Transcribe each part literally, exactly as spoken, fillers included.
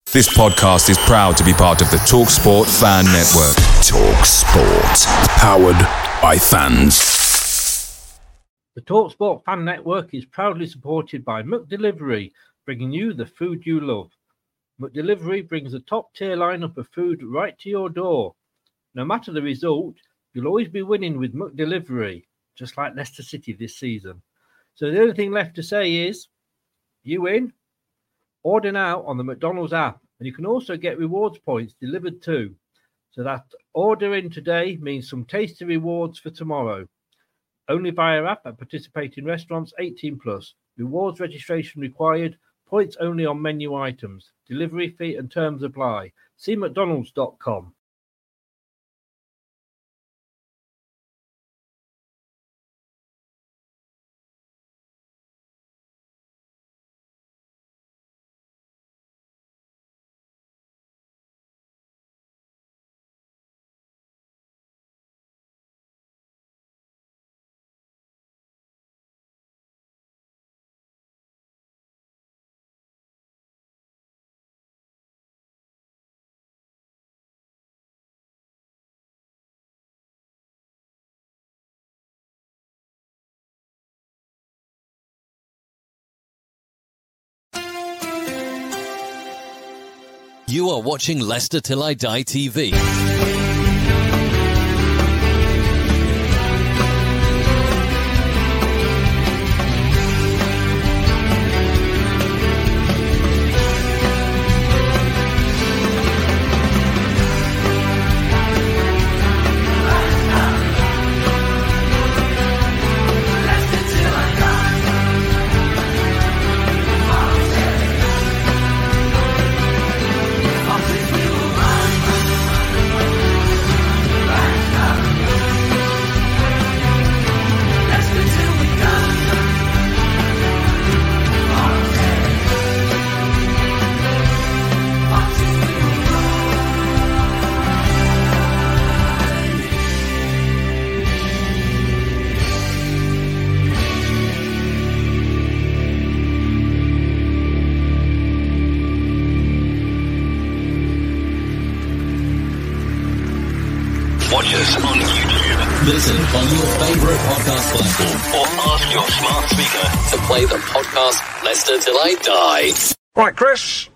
This podcast is proud to be part of the TalkSport Fan Network. TalkSport. Powered by fans. The TalkSport Fan Network is proudly supported by McDelivery, bringing you the food you love. McDelivery brings a top-tier lineup of food right to your door. No matter the result, you'll always be winning with McDelivery, just like Leicester City this season. So the only thing left to say is, you win? Order now on the McDonald's app, and you can also get rewards points delivered too. So that ordering today means some tasty rewards for tomorrow. Only via app at participating restaurants, eighteen plus. Rewards registration required. Points only on menu items. Delivery fee and terms apply. See mcdonalds dot com. You are watching Leicester Till I Die T V. Watch us on YouTube. Listen on your favourite podcast platform. Or ask your smart speaker to play the podcast Leicester Till I Die. Right, Chris.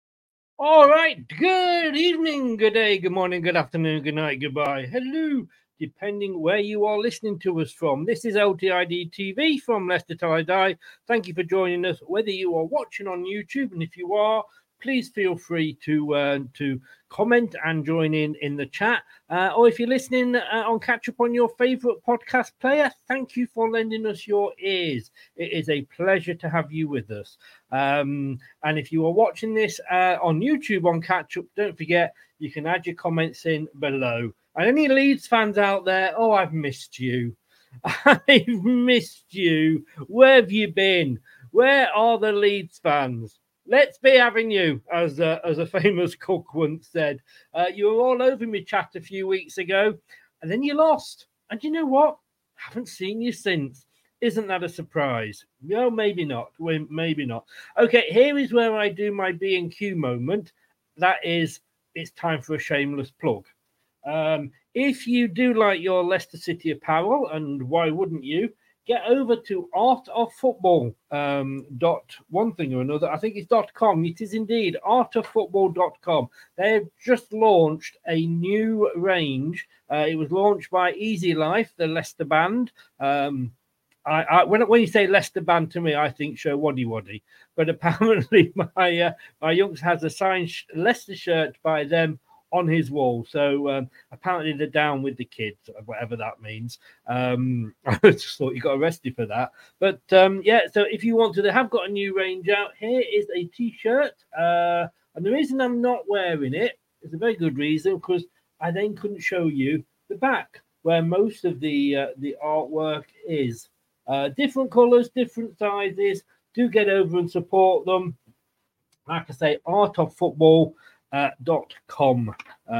All right. Good evening, good day, good morning, good afternoon, good night, goodbye. Hello, depending where you are listening to us from. This is L T I D T V from Leicester Till I Die. Thank you for joining us, whether you are watching on YouTube, and if you are, please feel free to uh, to comment and join in in the chat. Uh, or if you're listening uh, on Catch Up on your favourite podcast player, thank you for lending us your ears. It is a pleasure to have you with us. Um, and if you are watching this uh, on YouTube on Catch Up, don't forget, you can add your comments in below. And any Leeds fans out there, oh, I've missed you. I've missed you. Where have you been? Where are the Leeds fans? Let's be having you, as a, as a famous cook once said. Uh, you were all over me chat a few weeks ago, and then you lost. And you know what? Haven't seen you since. Isn't that a surprise? No, maybe not. Well, maybe not. Okay, here is where I do my B and Q moment. That is, it's time for a shameless plug. Um, if you do like your Leicester City apparel, and why wouldn't you, get over to Art of Football um, dot one thing or another. I think it's dot com. It is indeed art of football dot com. They've just launched a new range. Uh, it was launched by Easy Life, the Leicester band. Um, I, I, when, when you say Leicester band to me, I think Show Waddy Waddy. But apparently my uh, my youngster has a signed sh- Leicester shirt by them on his wall. So um, apparently they're down with the kids, whatever that means. Um, I just thought you got arrested for that. But um, yeah, so if you want to, they have got a new range out. Here is a T-shirt. Uh, and the reason I'm not wearing it is a very good reason, because I then couldn't show you the back, where most of the uh, the artwork is. Uh, different colours, different sizes. Do get over and support them. Like I say, Art of Football. Uh, dot com.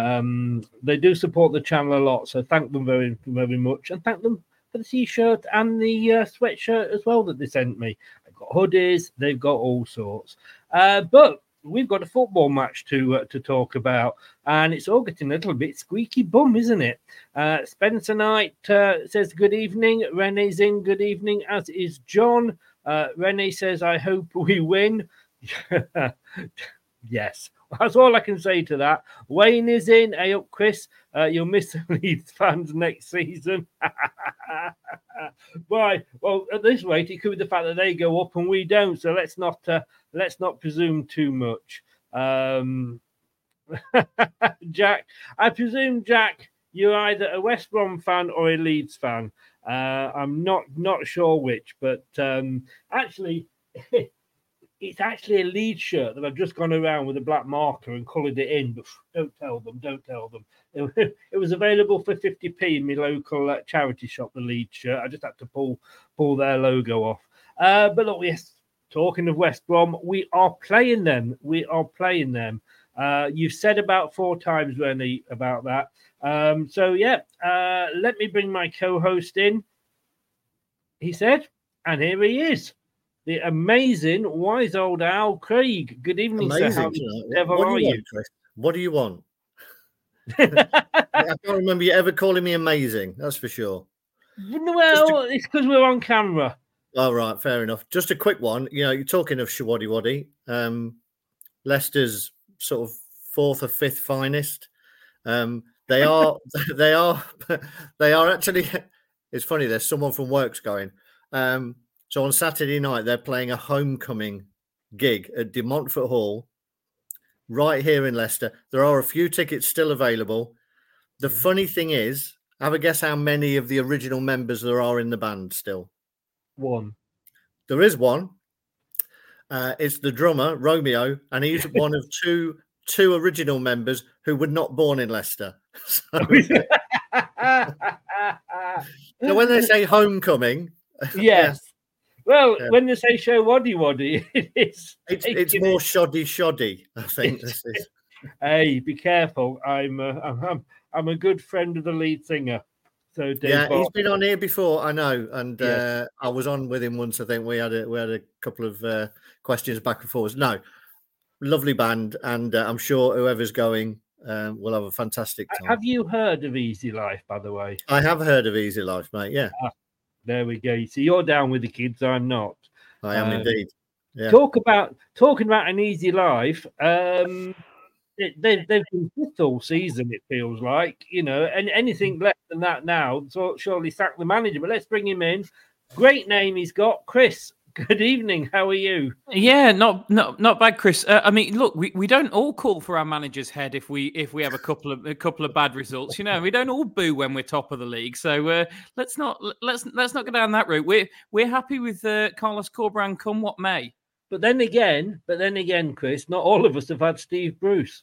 Um, they do support the channel a lot, so thank them very, very much, and thank them for the t-shirt and the uh, sweatshirt as well that they sent me. They've got hoodies, they've got all sorts. Uh, but we've got a football match to uh, to talk about, and it's all getting a little bit squeaky bum, isn't it? Uh, Spencer Knight uh, says good evening. Renee's in. Good evening, as is John. Uh, Renee says, I hope we win. Yes, that's all I can say to that. Wayne is in. Hey up, Chris. Uh, you'll miss the Leeds fans next season. Right. Well, at this rate, it could be the fact that they go up and we don't. So let's not uh, let's not presume too much. Um, Jack, I presume, Jack, you're either a West Brom fan or a Leeds fan. Uh, I'm not not sure which, but um, actually, it's actually a Leeds shirt that I've just gone around with a black marker and coloured it in. But don't tell them, don't tell them. It, it was available for fifty p in my local uh, charity shop, the Leeds shirt. I just had to pull pull their logo off. Uh, but look, yes, talking of West Brom, we are playing them. We are playing them. Uh, you've said about four times, Rennie, about that. Um, so, yeah, uh, let me bring my co-host in, he said, and here he is, the amazing wise old Al Craig. Good evening, amazing, sir. How you know. ever what are do you, you? want, Chris? What do you want? I can't remember you ever calling me amazing, that's for sure. Well, a... it's because we're on camera. All right, fair enough. Just a quick one. You know, you're talking of Shawaddy Waddy. Um, Leicester's sort of fourth or fifth finest. Um, they are, they are, they are actually. It's funny. There's someone from work's going. Um, so on Saturday night they're playing a homecoming gig at De Montfort Hall, right here in Leicester. There are a few tickets still available. The funny thing is, have a guess how many of the original members there are in the band still. One. There is one. Uh, it's the drummer, Romeo, and he's one of two two original members who were not born in Leicester. So, so when they say homecoming... Yes. Well, yeah. When they say show waddy waddy, it's... It's, it's more shoddy shoddy, I think this is. Hey, be careful. I'm, uh, I'm, I'm a good friend of the lead singer. So Dave yeah, Bart. he's been on here before, I know, and Yes. uh, I was on with him once. I think we had a we had a couple of uh, questions back and forth. No, lovely band, and uh, I'm sure whoever's going um, will have a fantastic time. Have you heard of Easy Life, by the way? I have heard of Easy Life, mate. Yeah, ah, there we go. So you're down with the kids. I'm not. I am um, indeed. Yeah. Talk about talking about an easy life. Um, It, they've, they've been fifth all season, it feels like, you know, and anything less than that now, so surely sack the manager. But let's bring him in. Great name he's got. Chris, good evening. How are you? Yeah, not not not bad, Chris. Uh, I mean, look, we, we don't all call for our manager's head if we if we have a couple of a couple of bad results. You know, we don't all boo when we're top of the league. So uh, let's not let's let's not go down that route. We're we're happy with uh, Carlos Corberán come what may. But then again, but then again, Chris, not all of us have had Steve Bruce.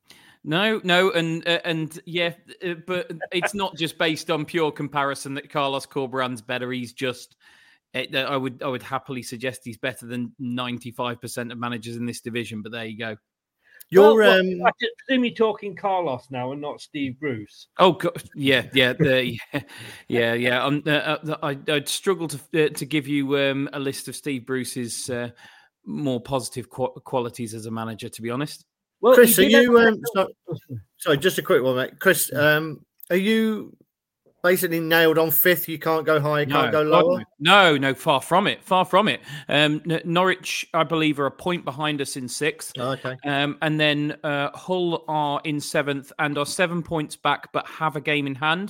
No, no, and uh, and yeah, uh, but it's not just based on pure comparison that Carlos Corberán's better. He's just, uh, I would I would happily suggest he's better than ninety-five percent of managers in this division. But there you go. You're well, um, well, I presume you're talking Carlos now and not Steve Bruce. Oh, God. yeah, yeah, the, yeah, yeah, yeah. Um, uh, I, I'd struggle to uh, to give you um, a list of Steve Bruce's uh, more positive qu- qualities as a manager, to be honest. Well, Chris, are you? Um, sorry, sorry, just a quick one, mate. Chris, um, are you basically nailed on fifth? You can't go higher, can't no, go lower. No, no, far from it. Far from it. Um, Norwich, I believe, are a point behind us in sixth. Oh, okay. Um, and then uh, Hull are in seventh and are seven points back, but have a game in hand.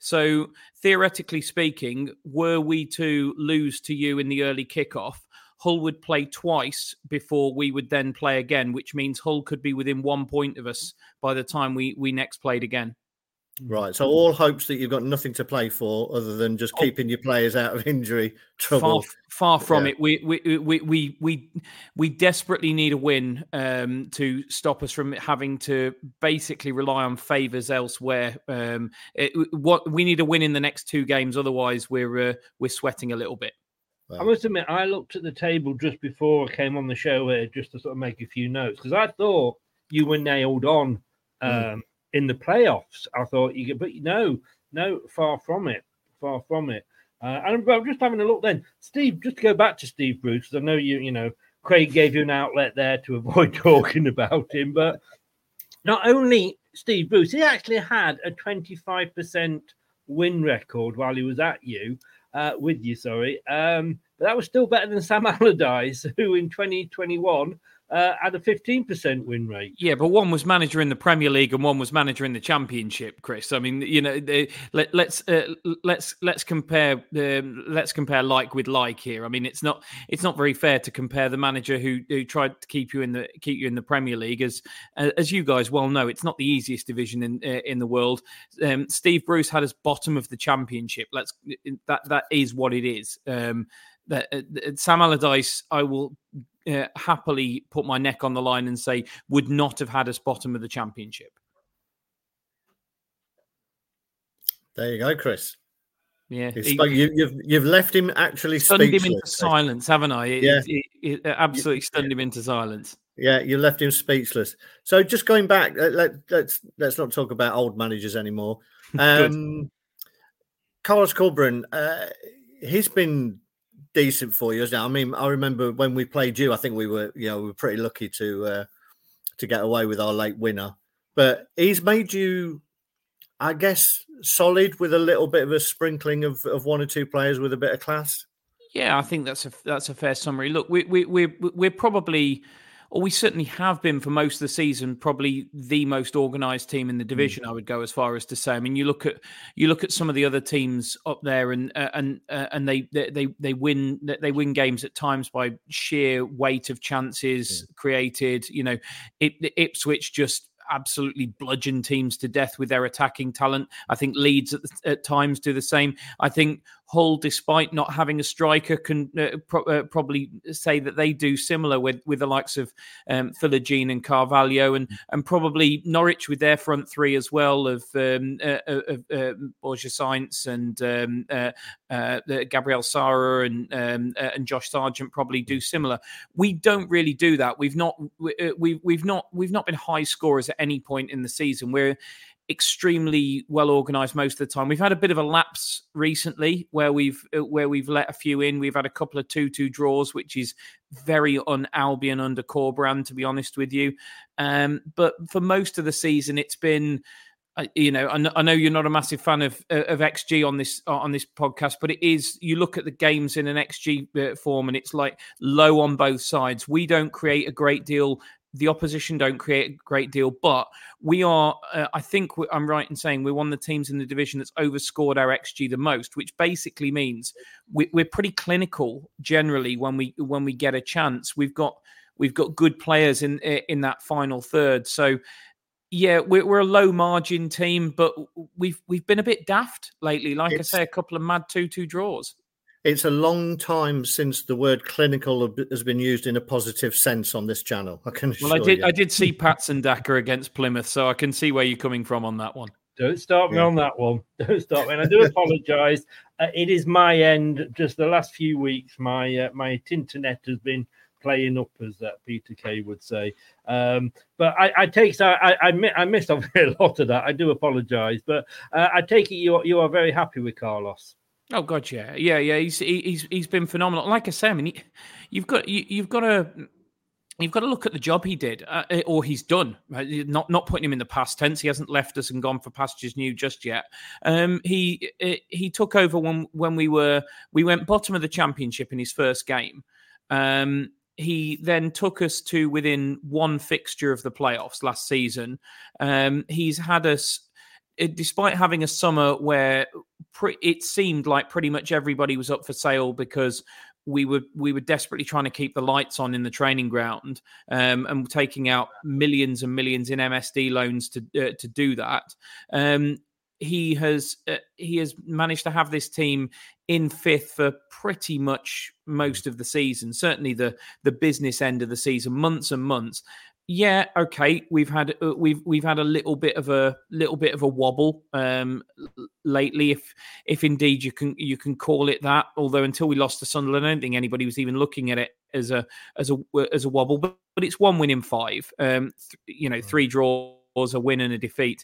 So theoretically speaking, were we to lose to you in the early kickoff, Hull would play twice before we would then play again, which means Hull could be within one point of us by the time we, we next played again. Right. So all hopes that you've got nothing to play for other than just oh, keeping your players out of injury trouble. Far, far from yeah. it. We we, we we we we desperately need a win um, to stop us from having to basically rely on favours elsewhere. Um, it, what we need a win in the next two games, otherwise we're uh, we're sweating a little bit. I must admit, I looked at the table just before I came on the show here, just to sort of make a few notes, because I thought you were nailed on um, mm. in the playoffs. I thought you could, but no, no, far from it, far from it. Uh, and I'm just having a look then. Steve, just to go back to Steve Bruce, because I know you, you know, Craig gave you an outlet there to avoid talking about him. But not only Steve Bruce, he actually had a twenty-five percent win record while he was at you, uh, with you, sorry. Um, but that was still better than Sam Allardyce, who in twenty twenty-one uh, had a fifteen percent win rate. Yeah, but one was manager in the Premier League and one was manager in the Championship, Chris. I mean, you know, they, let, let's uh, let's let's compare um, let's compare like with like here. I mean, it's not it's not very fair to compare the manager who, who tried to keep you in the keep you in the Premier League, as as you guys well know, it's not the easiest division in uh, in the world. Um, Steve Bruce had us bottom of the Championship. Let's that that is what it is. Um, that uh, Sam Allardyce, I will. Uh, happily put my neck on the line and say would not have had us bottom of the Championship. There you go, Chris. Yeah, he, you, you've you've left him actually stunned speechless. him into silence, haven't I? It, yeah, it, it, it absolutely stunned him into silence. Yeah, you left him speechless. So just going back, let, let's let's not talk about old managers anymore. Um, Carlos Corberán, uh, he's been decent for you. I mean, I remember when we played you, I think we were, you know, we were pretty lucky to uh, to get away with our late winner. But he's made you, I guess, solid with a little bit of a sprinkling of, of one or two players with a bit of class. Yeah, I think that's a that's a fair summary. Look, we we we we're probably, or we certainly have been for most of the season, probably the most organised team in the division. Mm. I would go as far as to say. I mean, you look at you look at some of the other teams up there, and uh, and uh, and they they they win they win games at times by sheer weight of chances yeah. created. You know, it, Ipswich just absolutely bludgeon teams to death with their attacking talent. I think Leeds at, at times do the same. I think Hull, despite not having a striker, can uh, pro- uh, probably say that they do similar with, with the likes of um, Philogene and Carvalho, and and probably Norwich with their front three as well of um, uh, of uh, Borja Sainz and um, uh, uh, Gabriel Sara and um, uh, and Josh Sargent probably do similar. We don't really do that. We've not we, uh, we've we've not we've not been high scorers at any point in the season. We're extremely well organised most of the time. We've had a bit of a lapse recently where we've where we've let a few in. We've had a couple of two-two draws, which is very un-Albion under Corberán, to be honest with you. Um, but for most of the season, it's been, uh, you know, I, I know you're not a massive fan of of X G on this on this podcast, but it is. You look at the games in an X G form, and it's like low on both sides. We don't create a great deal. The opposition don't create a great deal, but we are, uh, I think I'm right in saying we're one of the teams in the division that's overscored our X G the most, which basically means we, we're pretty clinical generally when we when we get a chance. We've got we've got good players in in that final third. So yeah, we're, we're a low margin team, but we've we've been a bit daft lately. Like it's, I say, a couple of mad two-two draws. It's a long time since the word clinical has been used in a positive sense on this channel. I can assure Well, I did. you. I did see Patson Daka against Plymouth, so I can see where you're coming from on that one. Don't start me yeah. on that one. Don't start me. And I do apologise. Uh, it is my end. Just the last few weeks, my uh, my internet has been playing up, as that Peter Kay would say. Um, but I, I take I I, I missed a lot of that. I do apologise, but uh, I take it you you are very happy with Carlos. Oh God, yeah, yeah, yeah. He's he's he's been phenomenal. Like I say, I mean, he, you've got you, you've got to you've got to look at the job he did uh, or he's done. Right? Not not putting him in the past tense. He hasn't left us and gone for pastures new just yet. Um, he he took over when when we were we went bottom of the Championship in his first game. Um, he then took us to within one fixture of the playoffs last season. Um, he's had us. Despite having a summer where pre- it seemed like pretty much everybody was up for sale because we were we were desperately trying to keep the lights on in the training ground um, and taking out millions and millions in M S D loans to uh, to do that. Um, he has uh, he has managed to have this team in fifth for pretty much most of the season. Certainly the the business end of the season, months and months. Yeah, okay. We've had uh, we've we've had a little bit of a little bit of a wobble um, lately, if if indeed you can you can call it that. Although until we lost to Sunderland, I don't think anybody was even looking at it as a as a as a wobble. But, but it's one win in five. Um, th- you know, three draws, a win and a defeat,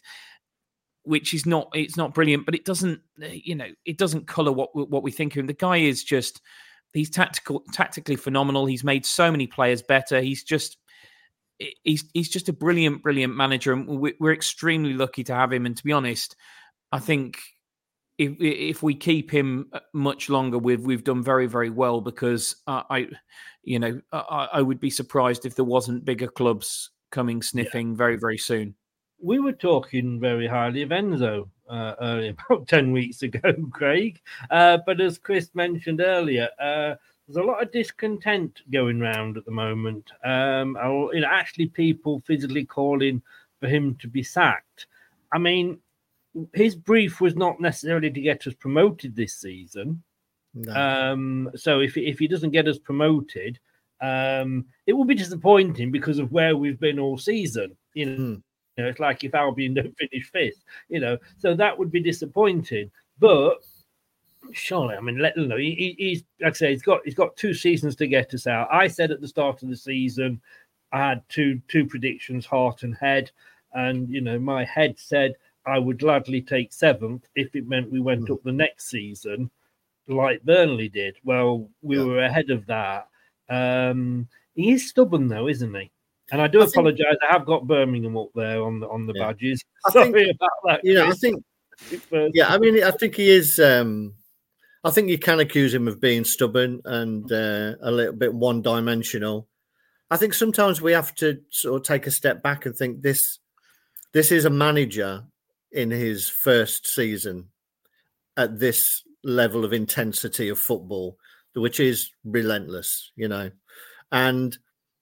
which is not it's not brilliant, but it doesn't you know it doesn't colour what what we think of him. The guy is just he's tactical, tactically phenomenal. He's made so many players better. He's just he's he's just a brilliant, brilliant manager, and we're extremely lucky to have him. And to be honest, I think if if we keep him much longer, we've we've done very, very well, because uh, I, you know, I, I would be surprised if there wasn't bigger clubs coming sniffing yeah. very, very soon. We were talking very highly of Enzo uh, earlier, about ten weeks ago, Craig. Uh, but as Chris mentioned earlier, uh, there's a lot of discontent going around at the moment. Um, you know, actually, people physically calling for him to be sacked. I mean, his brief was not necessarily to get us promoted this season. No. Um, so if if he doesn't get us promoted, um, it will be disappointing because of where we've been all season. You know, hmm. you know, it's like if Albion don't finish fifth. You know, so that would be disappointing. But surely, I mean, let you know, he, he's like I say, he's got he's got two seasons to get us out. I said at the start of the season, I had two two predictions, heart and head, and you know, my head said I would gladly take seventh if it meant we went mm. up the next season, like Burnley did. Well, we yeah. were ahead of that. Um, he is stubborn, though, isn't he? And I do I apologise. Think... I have got Birmingham up there on the on the yeah. badges. I Sorry think, about that. You know, I think. Yeah, I mean, I think he is. Um, I think you can accuse him of being stubborn and uh, a little bit one-dimensional. I think sometimes we have to sort of take a step back and think this. This is a manager in his first season at this level of intensity of football, which is relentless, you know. And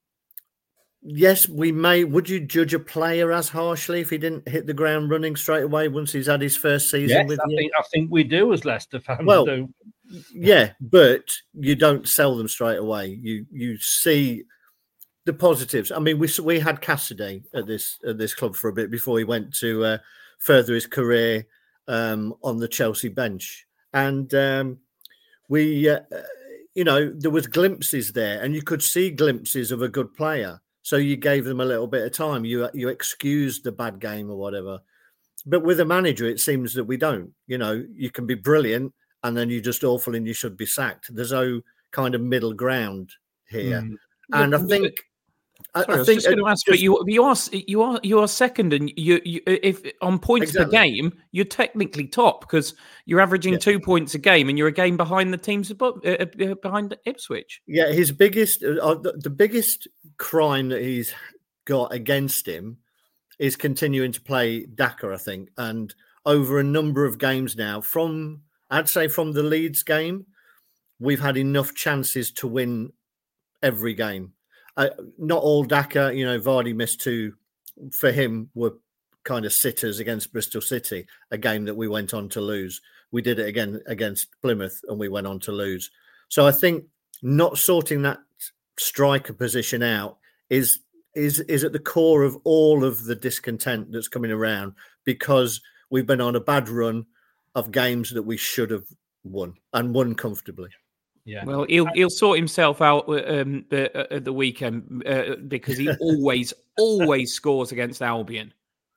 yes, we may, would you judge a player as harshly if he didn't hit the ground running straight away once he's had his first season yes, with I you? Think, I think we do as Leicester fans. Well, do. yeah, but you don't sell them straight away. You you see the positives. I mean, we we had Cassidy at this at this club for a bit before he went to uh, further his career um, on the Chelsea bench, and um, we, uh, you know, there was glimpses there, and you could see glimpses of a good player. So you gave them a little bit of time. You you excused the bad game or whatever. But with a manager, it seems that we don't. You know, you can be brilliant, and then you're just awful, and you should be sacked. There's no kind of middle ground here, mm. and I think. Sorry, I, I, I was think just going to ask, just, but you you are you are you are second, and you, you if on points exactly. per game, you're technically top because you're averaging yeah. two points a game, and you're a game behind the teams above, uh, behind Ipswich. Yeah, his biggest uh, the, the biggest crime that he's got against him is continuing to play Daka, I think, and over a number of games now, from I'd say from the Leeds game, we've had enough chances to win every game. Uh, not all Daka, you know, Vardy missed two for him were kind of sitters against Bristol City, a game that we went on to lose. We did it again against Plymouth and we went on to lose. So I think not sorting that striker position out is is is at the core of all of the discontent that's coming around because we've been on a bad run of games that we should have won and won comfortably. Yeah. Well, he'll he'll sort himself out um, the, at the weekend uh, because he always always scores against Albion.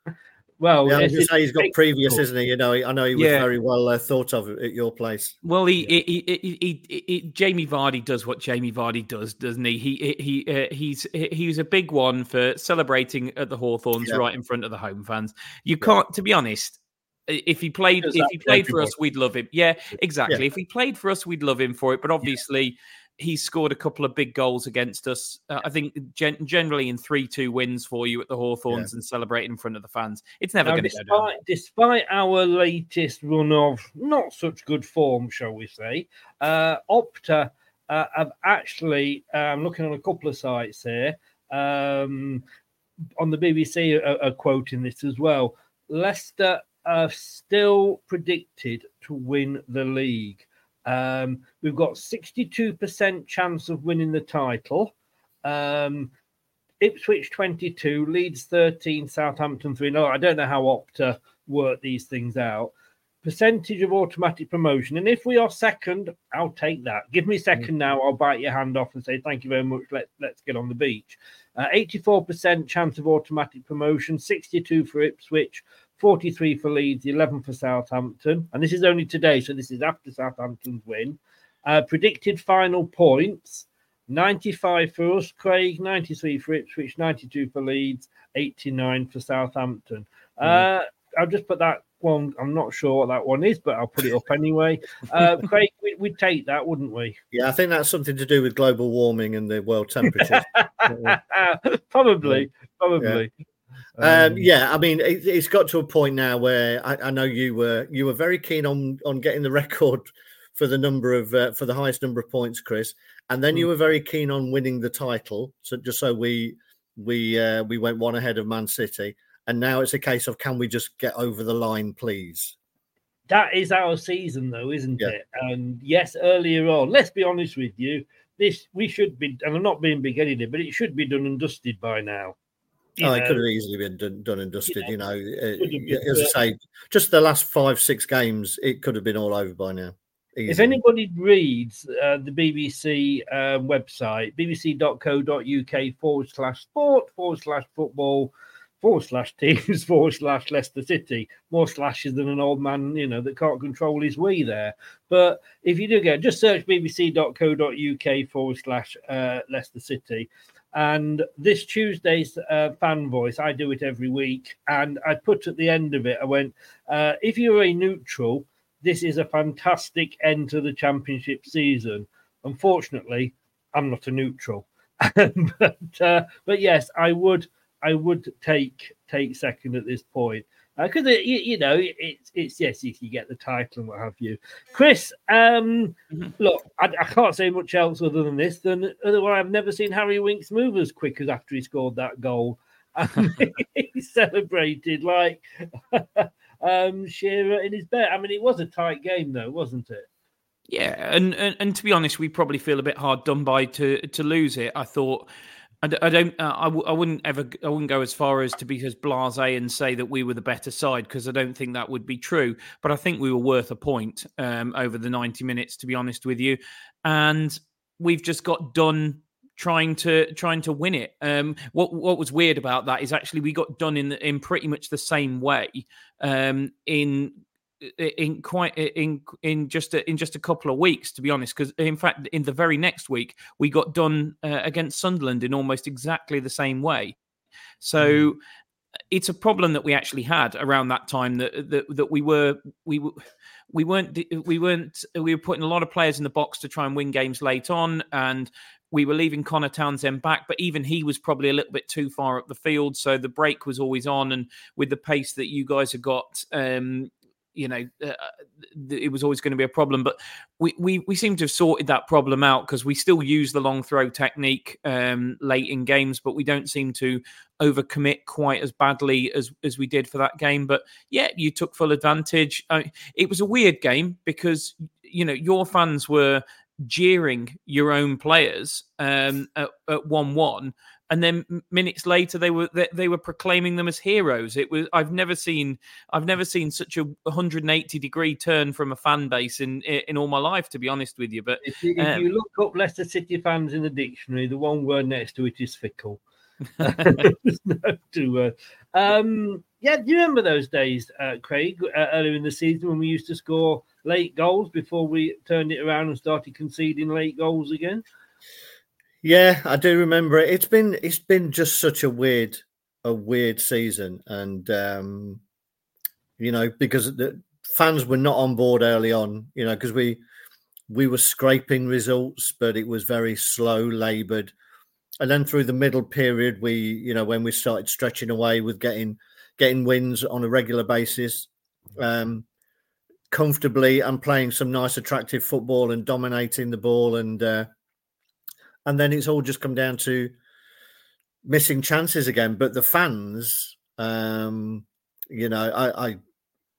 Well, yeah, I was going to say he's got previous, goal. Isn't he? You know, I know he was yeah. very well uh, thought of at your place. Well, he, yeah. he, he, he, he, he Jamie Vardy does what Jamie Vardy does, doesn't he? He he uh, he's he's a big one for celebrating at the Hawthorns yeah. right in front of the home fans. You can't, yeah. to be honest. If he played, if he played for us, we'd love him. Yeah, exactly. Yeah. If he played for us, we'd love him for it. But obviously, yeah. he scored a couple of big goals against us. Uh, I think gen- generally in three two wins for you at the Hawthorns yeah. and celebrating in front of the fans. It's never going to go down. Despite our latest run of not such good form, shall we say, uh, Opta uh, have actually, I'm um, looking on a couple of sites here, um, on the B B C are, are quoting this as well. Leicester are still predicted to win the league. Um, we've got sixty-two percent chance of winning the title. Um, Ipswich twenty-two, Leeds thirteen, Southampton three. No, I don't know how Opta work these things out. Percentage of automatic promotion. And if we are second, I'll take that. Give me second mm-hmm. now. I'll bite your hand off and say, thank you very much. Let, let's get on the beach. Uh, eighty-four percent chance of automatic promotion, sixty-two for Ipswich, forty-three for Leeds, eleven for Southampton. And this is only today, so this is after Southampton's win. Uh, predicted final points, ninety-five for us, Craig, ninety-three for Ipswich, ninety-two for Leeds, eighty-nine for Southampton. Mm. Uh, I'll just put that one. I'm not sure what that one is, but I'll put it up anyway. Uh, Craig, we, we'd take that, wouldn't we? Yeah, I think that's something to do with global warming and the world temperature. probably, probably. Yeah. Um, um, yeah, I mean, it, it's got to a point now where I, I know you were you were very keen on on getting the record for the number of uh, for the highest number of points, Chris, and then mm. you were very keen on winning the title. So just so we we uh, we went one ahead of Man City. And now it's a case of, can we just get over the line, please? That is our season, though, isn't yeah. it? And yes, earlier on, let's be honest with you, this we should be, and I'm not being big-headed, but it should be done and dusted by now. You oh, know, it could have easily been done, done and dusted, you know. You know uh, as I say, just the last five, six games, it could have been all over by now. Easily. If anybody reads uh, the B B C uh, website, bbc.co.uk forward slash sport forward slash football, forward slash teams, forward slash Leicester City. More slashes than an old man, you know, that can't control his wee there. But if you do get, just search bbc.co.uk forward slash uh, Leicester City. And this Tuesday's uh, fan voice, I do it every week. And I put at the end of it, I went, uh, if you're a neutral, this is a fantastic end to the championship season. Unfortunately, I'm not a neutral. but, uh, but yes, I would... I would take take second at this point because uh, you, you know it's it's yes if you get the title and what have you. Chris, um, mm-hmm. look, I, I can't say much else other than this. Than otherwise, I've never seen Harry Winks move as quick as after he scored that goal. And he celebrated like um, Shearer in his bed. I mean, it was a tight game, though, wasn't it? Yeah, and, and and to be honest, we probably feel a bit hard done by to to lose it. I thought. I don't. Uh, I, w- I wouldn't ever. I wouldn't go as far as to be as blasé and say that we were the better side because I don't think that would be true. But I think we were worth a point um, over the ninety minutes, to be honest with you. And we've just got done trying to trying to win it. Um, what What was weird about that is actually we got done in in pretty much the same way. Um, in in quite in in just a, in just a couple of weeks, to be honest, because in fact in the very next week we got done uh, against Sunderland in almost exactly the same way. So mm. it's a problem that we actually had around that time that that, that we were we we weren't we weren't we were putting a lot of players in the box to try and win games late on, and we were leaving Connor Townsend back, but even he was probably a little bit too far up the field, so the break was always on, and with the pace that you guys have got. Um, You know, uh, it was always going to be a problem, but we we, we seem to have sorted that problem out because we still use the long throw technique um, late in games, but we don't seem to overcommit quite as badly as as we did for that game. But yeah, you took full advantage. Uh, it was a weird game because you know your fans were jeering your own players um, at, at one one. And then minutes later, they were they, they were proclaiming them as heroes. It was I've never seen I've never seen such a one hundred eighty degree turn from a fan base in in all my life, to be honest with you. But if you, if um, you look up Leicester City fans in the dictionary, the one word next to it is fickle. There's no two words. Um, yeah, do you remember those days, uh, Craig, uh, earlier in the season when we used to score late goals before we turned it around and started conceding late goals again? Yeah, I do remember it. It's been it's been just such a weird a weird season, and um, you know because the fans were not on board early on. You know because we we were scraping results, but it was very slow, laboured, and then through the middle period, we you know when we started stretching away with getting getting wins on a regular basis, um, comfortably, and playing some nice, attractive football and dominating the ball and. Uh, And then it's all just come down to missing chances again. But the fans, um, you know, I, I,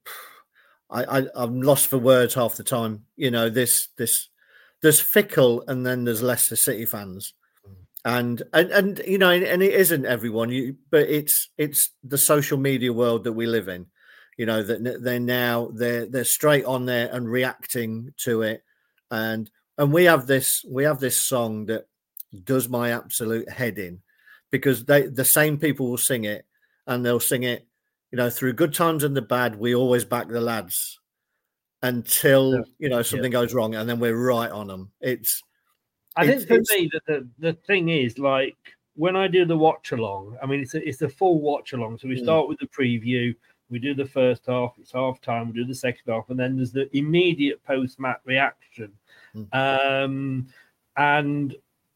I, I'm lost for words half the time. You know, this, this, there's fickle, and then there's Leicester City fans, and and and you know, and it isn't everyone. You, but it's it's the social media world that we live in. You know that they're now they're they're straight on there and reacting to it, and and we have this we have this song that does my absolute head in, because they the same people will sing it, and they'll sing it, you know, through good times and the bad, we always back the lads. until Yeah. you know something Yeah. goes wrong, and then we're right on them. It's. I it's, think for it's, me that the, the thing is like when I do the watch along. I mean, it's a, it's a full watch along. So we Mm. start with the preview. We do the first half. It's half time. We do the second half, and then there's the immediate post match reaction. Mm. Um, and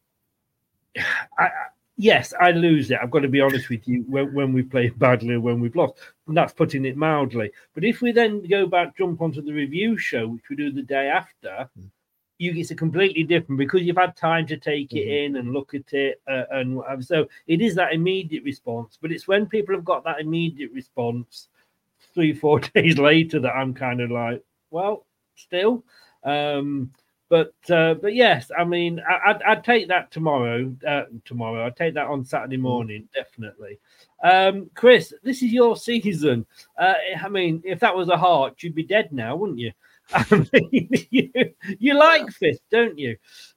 I, yes, I lose it. I've got to be honest with you. When, when we play badly, when we've lost, and that's putting it mildly. But if we then go back, jump onto the review show, which we do the day after, Mm. you it's a completely different because you've had time to take it Mhm. in and look at it, uh, and whatever. So it is that immediate response. But it's when people have got that immediate response three, four days later that I'm kind of like, well, still. Um, But uh, but yes, I mean, I, I'd, I'd take that tomorrow. Uh, tomorrow, I'd take that on Saturday morning, definitely. Um, Chris, this is your season. Uh, I mean, if that was a heart, you'd be dead now, wouldn't you? I mean, you, you like fifth, don't you?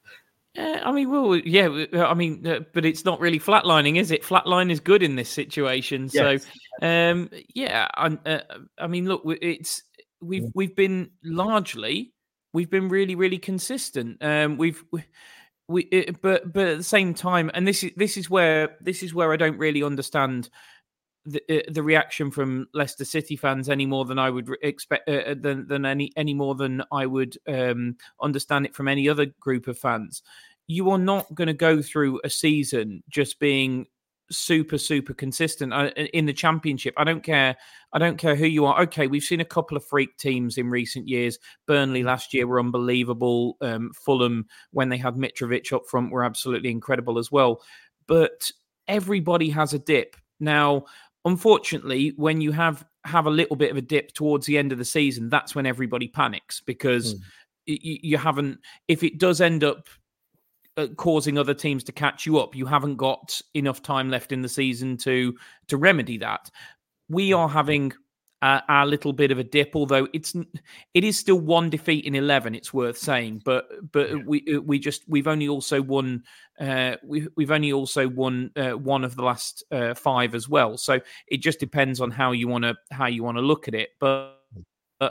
Uh, I mean, well, yeah. I mean, uh, but it's not really flatlining, is it? Flatline is good in this situation. Yes. So, um, yeah. I, uh, I mean, look, it's we've we've been largely. We've been really, really consistent. Um, we've, we, we it, but but at the same time, and this is this is where this is where I don't really understand the uh, the reaction from Leicester City fans any more than I would re- expect uh, than than any any more than I would um, understand it from any other group of fans. You are not going to go through a season just being super super consistent uh, in the Championship. I don't care. I don't care who you are. Okay, we've seen a couple of freak teams in recent years. Burnley last year were unbelievable. Um, Fulham, when they had Mitrovic up front, were absolutely incredible as well. But everybody has a dip. Now, unfortunately, when you have have a little bit of a dip towards the end of the season, that's when everybody panics because Mm. you, you haven't. If it does end up Uh, causing other teams to catch you up, you haven't got enough time left in the season to to remedy that. We are having uh, our little bit of a dip, although it's it is still one defeat in eleven. It's worth saying, but but Yeah. we we just we've only also won uh, we we've only also won uh, one of the last uh, five as well. So it just depends on how you want to how you want to look at it, but. but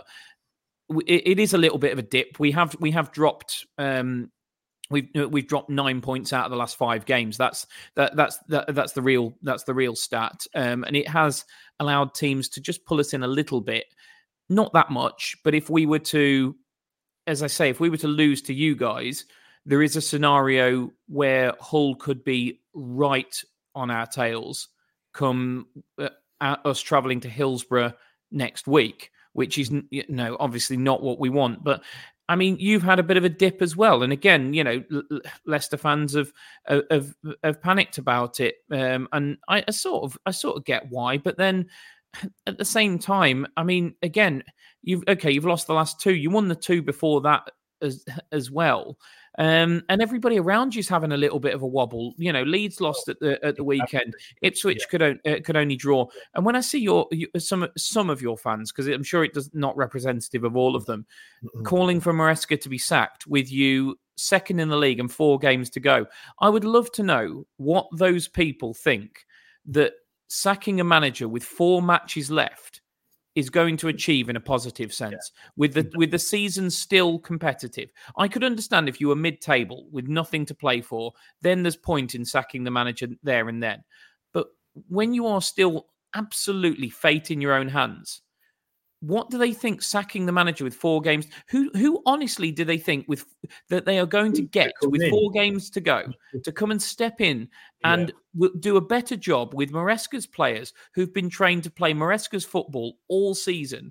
it, it is a little bit of a dip. We have we have dropped. Um, We've we've dropped nine points out of the last five games. That's that that's that, that's the real that's the real stat, um, and it has allowed teams to just pull us in a little bit, not that much. But if we were to, as I say, if we were to lose to you guys, there is a scenario where Hull could be right on our tails come uh, us travelling to Hillsborough next week, which is you know obviously not what we want, but. I mean, you've had a bit of a dip as well, and again, you know, Le- Leicester fans have have, have panicked about it, um, and I, I sort of I sort of get why, but then at the same time, I mean, again, you've okay, you've lost the last two, you won the two before that as as well, um, and everybody around you's having a little bit of a wobble. You know, Leeds lost at the at the weekend, Ipswich Yeah. could on, uh, could only draw, and when I see your, your some some of your fans, because I'm sure it does not representative of all of them. Mm-mm. Calling for Maresca to be sacked with you second in the league and four games to go. I would love to know what those people think that sacking a manager with four matches left is going to achieve in a positive sense yeah. with the with the season still competitive. I could understand if you were mid-table with nothing to play for, then there's point in sacking the manager there and then. But when you are still absolutely fate in your own hands, what do they think sacking the manager with four games? Who who honestly do they think with that they are going to get with in. four games to go to come and step in and yeah. do a better job with Maresca's players who've been trained to play Maresca's football all season?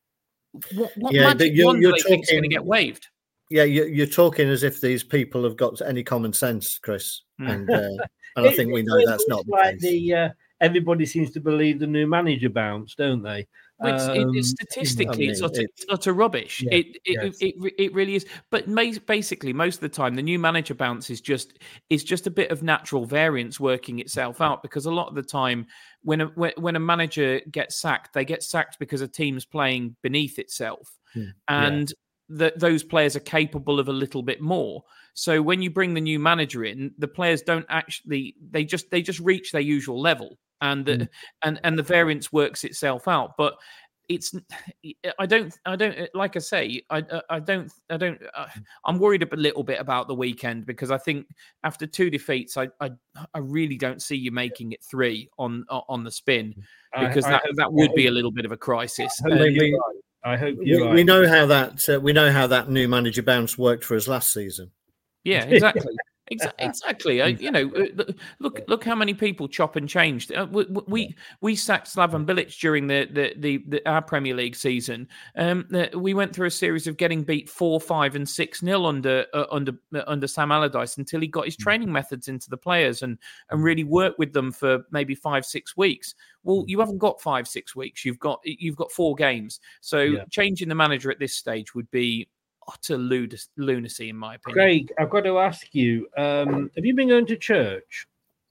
What, what yeah, magic you're, one you're do they talking, think is going to get waived? Yeah, you, you're talking as if these people have got any common sense, Chris, Mm. and uh, and I think we know that's not the like case. The, uh, everybody seems to believe the new manager bounced, don't they? Well, it's, um, it, statistically, I mean, it's, utter, it's, it's utter rubbish. Yeah, it, it, yes. it, it it really is. But basically, most of the time, the new manager bounce is just is just a bit of natural variance working itself out. Because a lot of the time, when a when a manager gets sacked, they get sacked because a team's playing beneath itself, hmm. and yeah. that those players are capable of a little bit more. So when you bring the new manager in, the players don't actually they just they just reach their usual level. And the, mm. and and the variance works itself out. But it's I don't I don't like I say I I don't I don't uh, I'm worried a little bit about the weekend because I think after two defeats I I, I really don't see you making it three on on the spin because I, I that hope, that would be a little bit of a crisis. I hope um, you're right. I hope you're we, right. we know how that uh, we know how that new manager bounce worked for us last season. Yeah, exactly. Exactly. I, you know, look look how many people chop and changed. Uh, we, we we sacked Slaven Bilic during the the, the, the our Premier League season. Um, we went through a series of getting beat four, five, and six nil under uh, under uh, under Sam Allardyce until he got his training methods into the players and and really worked with them for maybe five, six weeks. Well, you haven't got five, six weeks. You've got you've got four games. So yeah. Changing the manager at this stage would be utter lunacy, in my opinion. Craig, I've got to ask you, um, have you been going to church?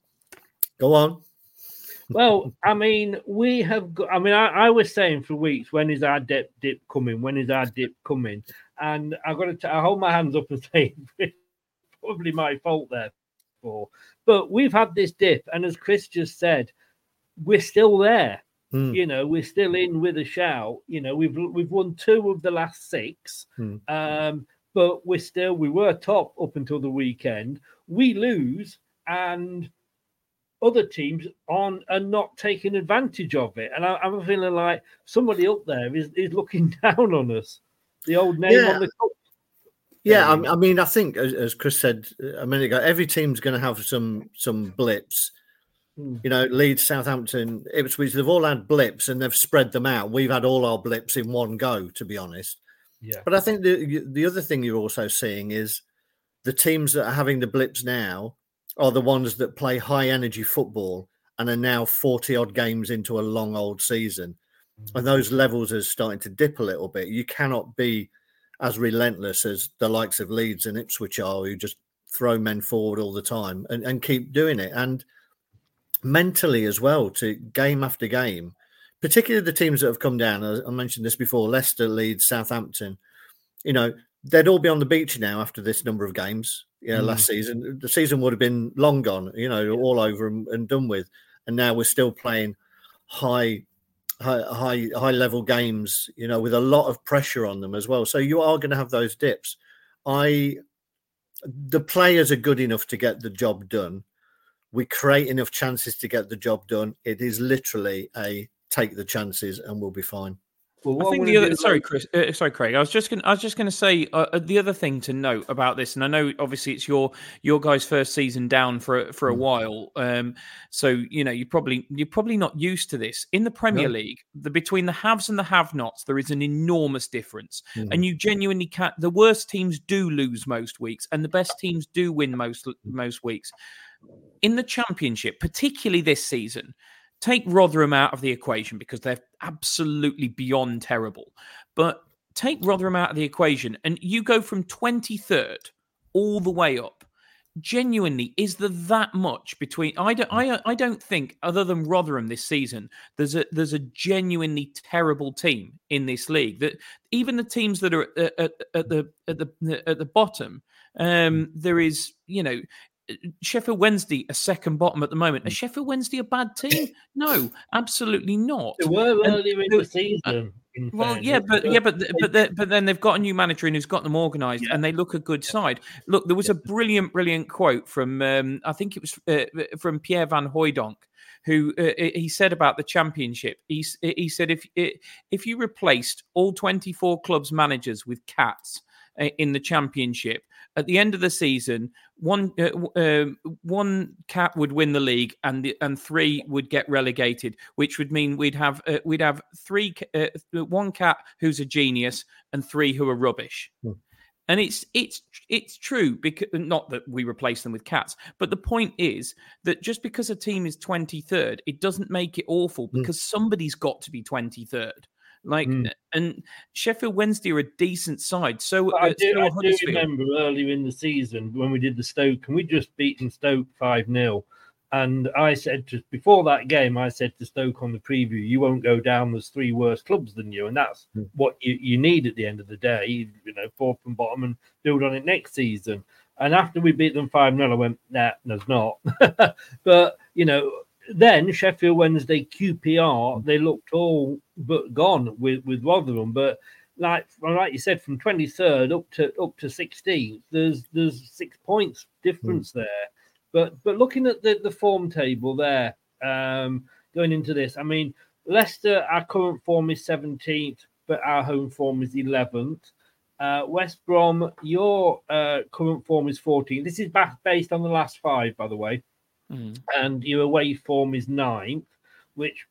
Go on. Well, I mean, we have got, I mean, I, I was saying for weeks, when is our dip dip coming? When is our dip coming? And I've got to t- I hold my hands up and say, it's probably my fault there. For. But we've had this dip, and as Chris just said, we're still there. Mm. You know, we're still in with a shout. You know, we've we've won two of the last six, mm. um, but we're still we were top up until the weekend. We lose, and other teams on are not taking advantage of it. And I, I'm feeling like somebody up there is, is looking down on us. The old name yeah. on the cup. Yeah, I, I mean, I think as, as Chris said a minute ago, every team's going to have some some blips. You know, Leeds, Southampton, Ipswich, they've all had blips and they've spread them out. We've had all our blips in one go, to be honest. Yeah. But I think the the other thing you're also seeing is the teams that are having the blips now are the ones that play high energy football and are now forty odd games into a long old season. Mm-hmm. And those levels are starting to dip a little bit. You cannot be as relentless as the likes of Leeds and Ipswich are, who just throw men forward all the time and, and keep doing it. And mentally as well, to game after game, particularly the teams that have come down. I mentioned this before: Leicester, Leeds, Southampton. You know, they'd all be on the beach now after this number of games. Yeah, mm. last season the season would have been long gone. You know, all over and, and done with. And now we're still playing high, high, high, high level games. You know, with a lot of pressure on them as well. So you are going to have those dips. I, the players are good enough to get the job done. We create enough chances to get the job done. It is literally a take the chances and we'll be fine. Well, I think the other, sorry, Chris, uh, sorry, Craig. I was just going. I was just going to say uh, the other thing to note about this, and I know obviously it's your your guys' first season down for for a mm. while, um, so you know you probably you're probably not used to this in the Premier no. League. The between the haves and the have-nots, there is an enormous difference, mm. and you genuinely can't. The worst teams do lose most weeks, and the best teams do win most most weeks. In the Championship, particularly this season. Take Rotherham out of the equation because they're absolutely beyond terrible. But take Rotherham out of the equation and you go from twenty-third all the way up. Genuinely, is there that much between? I don't. I, I don't think, other than Rotherham this season, there's a there's a genuinely terrible team in this league. That even the teams that are at, at, at the at the at the bottom, um, there is you know. Sheffield Wednesday a second bottom at the moment. Is Sheffield Wednesday a bad team? No, absolutely not. They were earlier in the season. Uh, in well, yeah, but yeah, but but but then they've got a new manager in who's got them organised, yeah. and they look a good side. Look, there was a brilliant, brilliant quote from um, I think it was uh, from Pierre Van Hooijdonk, who uh, he said about the Championship. He he said if if you replaced all twenty-four clubs' managers with cats in the Championship, at the end of the season, one uh, uh, one cat would win the league, and the, and three would get relegated, which would mean we'd have uh, we'd have three uh, one cat who's a genius and three who are rubbish. Hmm. And it's it's it's true, because not that we replace them with cats, but the point is that just because a team is twenty-third, it doesn't make it awful, because hmm. somebody's got to be twenty-third. Like mm. and Sheffield Wednesday are a decent side. So I do, I do remember earlier in the season when we did the Stoke, and we just beaten Stoke five nil. And I said to before that game, I said to Stoke on the preview, "You won't go down. There's three worse clubs than you, and that's mm. what you, you need at the end of the day. You know, fourth and bottom, and build on it next season." And after we beat them five nil, I went, "Nah, there's not." But you know. then Sheffield Wednesday, Q P R, they looked all but gone with, with Rotherham. But like like you said, from twenty-third up to up to sixteenth, there's there's six points difference mm. there. But but looking at the, the form table there, um, going into this, I mean, Leicester, our current form is seventeenth, but our home form is eleventh. Uh, West Brom, your uh, current form is fourteenth. This is back based on the last five, by the way. Mm. And your away form is ninth, which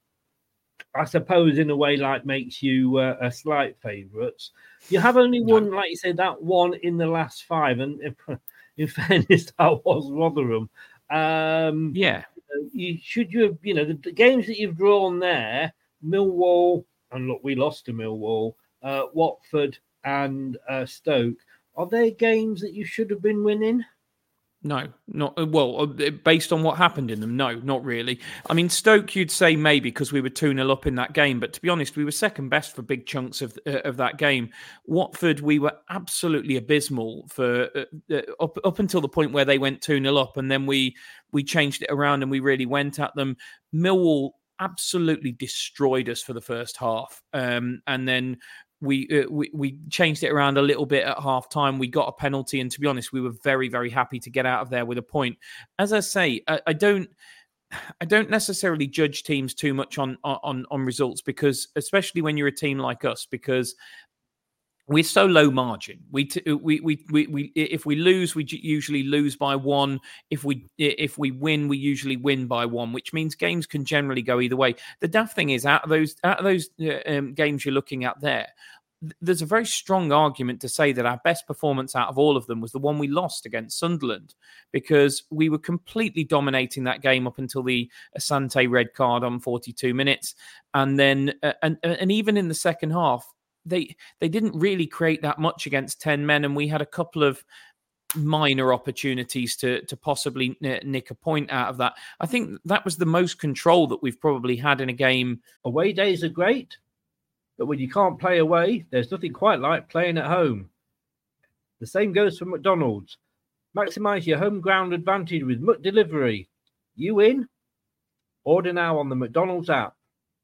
I suppose in a way like makes you uh, a slight favourites. You have only one, no. like you said, that one in the last five. And if, in fairness, that was Rotherham. Um, yeah. You should you have, you know, the, the games that you've drawn there, Millwall, and look, we lost to Millwall, uh, Watford and uh, Stoke. Are they games that you should have been winning? No, not well, based on what happened in them. No, not really. I mean, Stoke, you'd say maybe because we were two nil up in that game. But to be honest, we were second best for big chunks of uh, of that game. Watford, we were absolutely abysmal for uh, uh, up, up until the point where they went two nil up. And then we, we changed it around and we really went at them. Millwall absolutely destroyed us for the first half. Um, and then... We, uh, we we changed it around a little bit at half time. We got a penalty, and to be honest, we were very very happy to get out of there with a point. As I say, I, I don't I don't necessarily judge teams too much on on on results because, especially when you're a team like us, because we're so low margin. We, t- we we we we if we lose, we usually lose by one. If we if we win, we usually win by one, which means games can generally go either way. The daft thing is, out of those out of those uh, um, games you're looking at there, th- there's a very strong argument to say that our best performance out of all of them was the one we lost against Sunderland, because we were completely dominating that game up until the Asante red card on forty-two minutes, and then uh, and and even in the second half. They they didn't really create that much against ten men, and we had a couple of minor opportunities to to possibly nick a point out of that. I think that was the most control that we've probably had in a game. Away days are great, but when you can't play away, there's nothing quite like playing at home. The same goes for McDonald's. Maximise your home ground advantage with McDelivery. You in? Order now on the McDonald's app.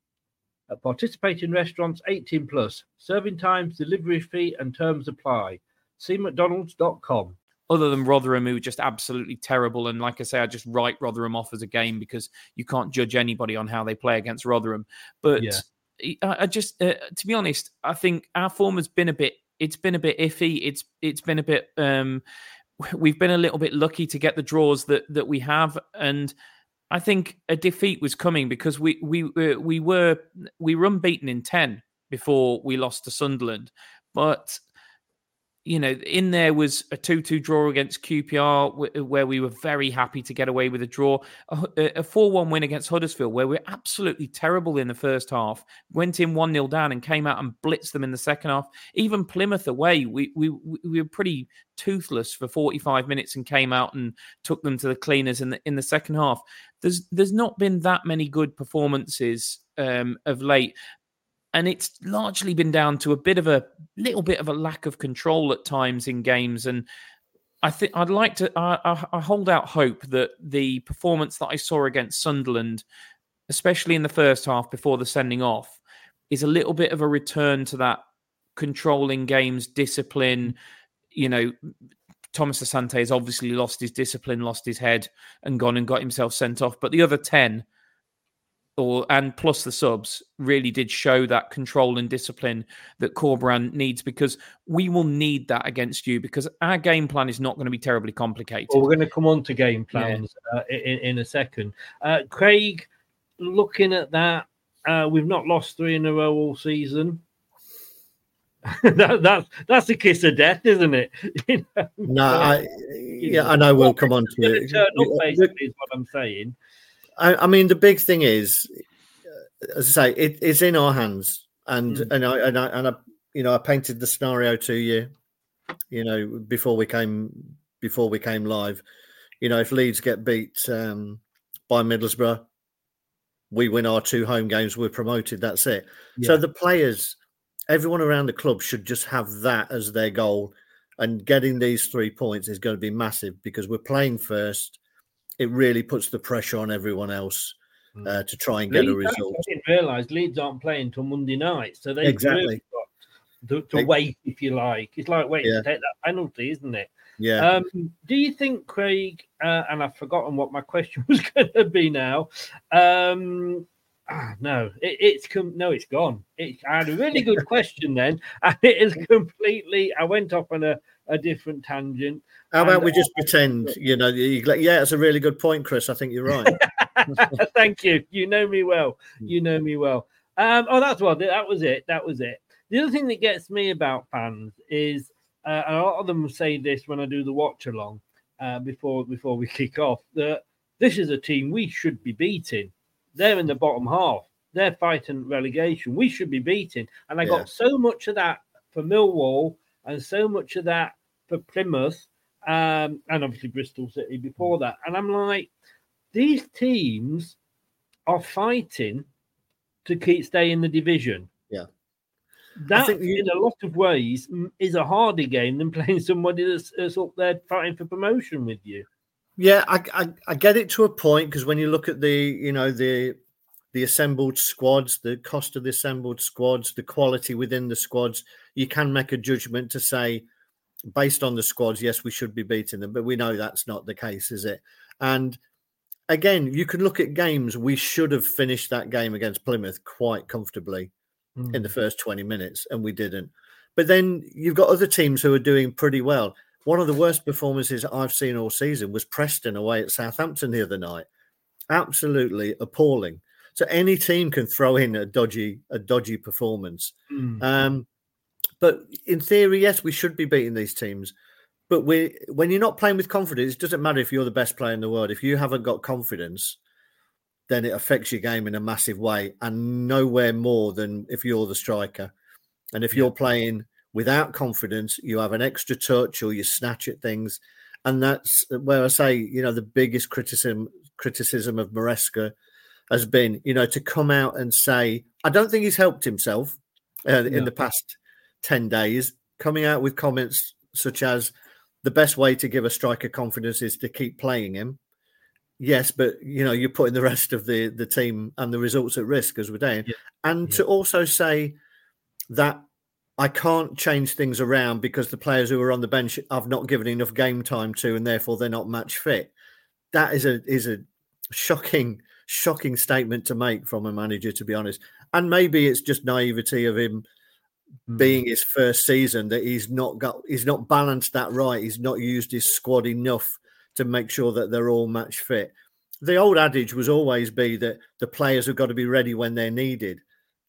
At participating restaurants, eighteen plus. Serving times, delivery fee and terms apply. See mcdonalds dot com. Other than Rotherham, who were just absolutely terrible. And like I say, I just write Rotherham off as a game because you can't judge anybody on how they play against Rotherham. But yeah. I, I just, uh, to be honest, I think our form has been a bit, it's been a bit iffy. It's It's been a bit, um, we've been a little bit lucky to get the draws that, that we have. And I think a defeat was coming because we we uh, we were we were unbeaten in ten before we lost to Sunderland, but you know, in there was a two two draw against Q P R where we were very happy to get away with a draw, a four one win against Huddersfield where we were absolutely terrible in the first half, went in one nil down and came out and blitzed them in the second half. Even Plymouth away, we we we were pretty toothless for forty-five minutes and came out and took them to the cleaners in the in the second half. There's there's not been that many good performances um, of late. And it's largely been down to a bit of a little bit of a lack of control at times in games. And I think I'd like to, I, I, I hold out hope that the performance that I saw against Sunderland, especially in the first half before the sending off, is a little bit of a return to that controlling games, discipline. You know, Thomas Asante has obviously lost his discipline, lost his head and gone and got himself sent off. But the other ten, Or, and plus the subs really did show that control and discipline that Corberan needs, because we will need that against you, because our game plan is not going to be terribly complicated. Well, we're going to come on to game plans yeah. uh, in, in a second. Uh, Craig, looking at that, uh, we've not lost three in a row all season. that, that's that's a kiss of death, isn't it? You know? No, I, yeah, I know we'll come on to it. Turn up, basically, is what I'm saying. I, I mean, the big thing is, as I say, it, it's in our hands, and mm. and I and I and I, you know, I painted the scenario to you, you know, before we came before we came live. You know, if Leeds get beat um, by Middlesbrough, we win our two home games, we're promoted. That's it. Yeah. So the players, everyone around the club, should just have that as their goal, and getting these three points is going to be massive because we're playing first. It really puts the pressure on everyone else. uh, to try and get Leeds, a result. I didn't realise Leeds aren't playing till Monday night, so they've Exactly. really got to, to wait, if you like. It's like waiting Yeah. to take that penalty, isn't it? Yeah. Um, do you think, Craig, uh, and I've forgotten what my question was going to be now. Um, ah, no, it, it's com- no, it's gone. It, I had a really good question then, and it is completely. I went off on a, a different tangent. How about and, we just uh, pretend, you know, you, yeah, it's a really good point, Chris. I think you're right. Thank you. You know me well. You know me well. Um, oh, that's what that was it. That was it. The other thing that gets me about fans is, uh, and a lot of them say this when I do the watch along uh, before before we kick off, that this is a team we should be beating. They're in the bottom half. They're fighting relegation. We should be beating. And I Yeah. got so much of that for Millwall and so much of that for Plymouth um, and obviously Bristol City before that. And I'm like, these teams are fighting to keep stay in the division. Yeah. That, think you- in a lot of ways, m- is a harder game than playing somebody that's, that's up there fighting for promotion with you. Yeah, I, I, I get it to a point, because when you look at the, you know, the the assembled squads, the cost of the assembled squads, the quality within the squads, you can make a judgment to say, based on the squads, yes, we should be beating them. But we know that's not the case, is it? And again, you can look at games. We should have finished that game against Plymouth quite comfortably Mm. in the first twenty minutes, and we didn't. But then you've got other teams who are doing pretty well. One of the worst performances I've seen all season was Preston away at Southampton the other night. Absolutely appalling. So any team can throw in a dodgy, a dodgy performance. Mm. Um, but in theory, yes, we should be beating these teams. But we, when you're not playing with confidence, it doesn't matter if you're the best player in the world. If you haven't got confidence, then it affects your game in a massive way, and nowhere more than if you're the striker. And if you're playing without confidence, you have an extra touch or you snatch at things. And that's where I say, you know, the biggest criticism criticism of Maresca has been, you know, to come out and say, I don't think he's helped himself uh, in No. the past ten days, coming out with comments such as, the best way to give a striker confidence is to keep playing him. Yes, but, you know, you're putting the rest of the, the team and the results at risk, as we're doing. Yeah. And Yeah. to also say that I can't change things around because the players who are on the bench I've not given enough game time to, and therefore they're not match fit. That is a is a shocking, shocking statement to make from a manager, to be honest. And maybe it's just naivety of him Mm. being his first season, that he's not got he's not balanced that right. He's not used his squad enough to make sure that they're all match fit. The old adage was always be that the players have got to be ready when they're needed.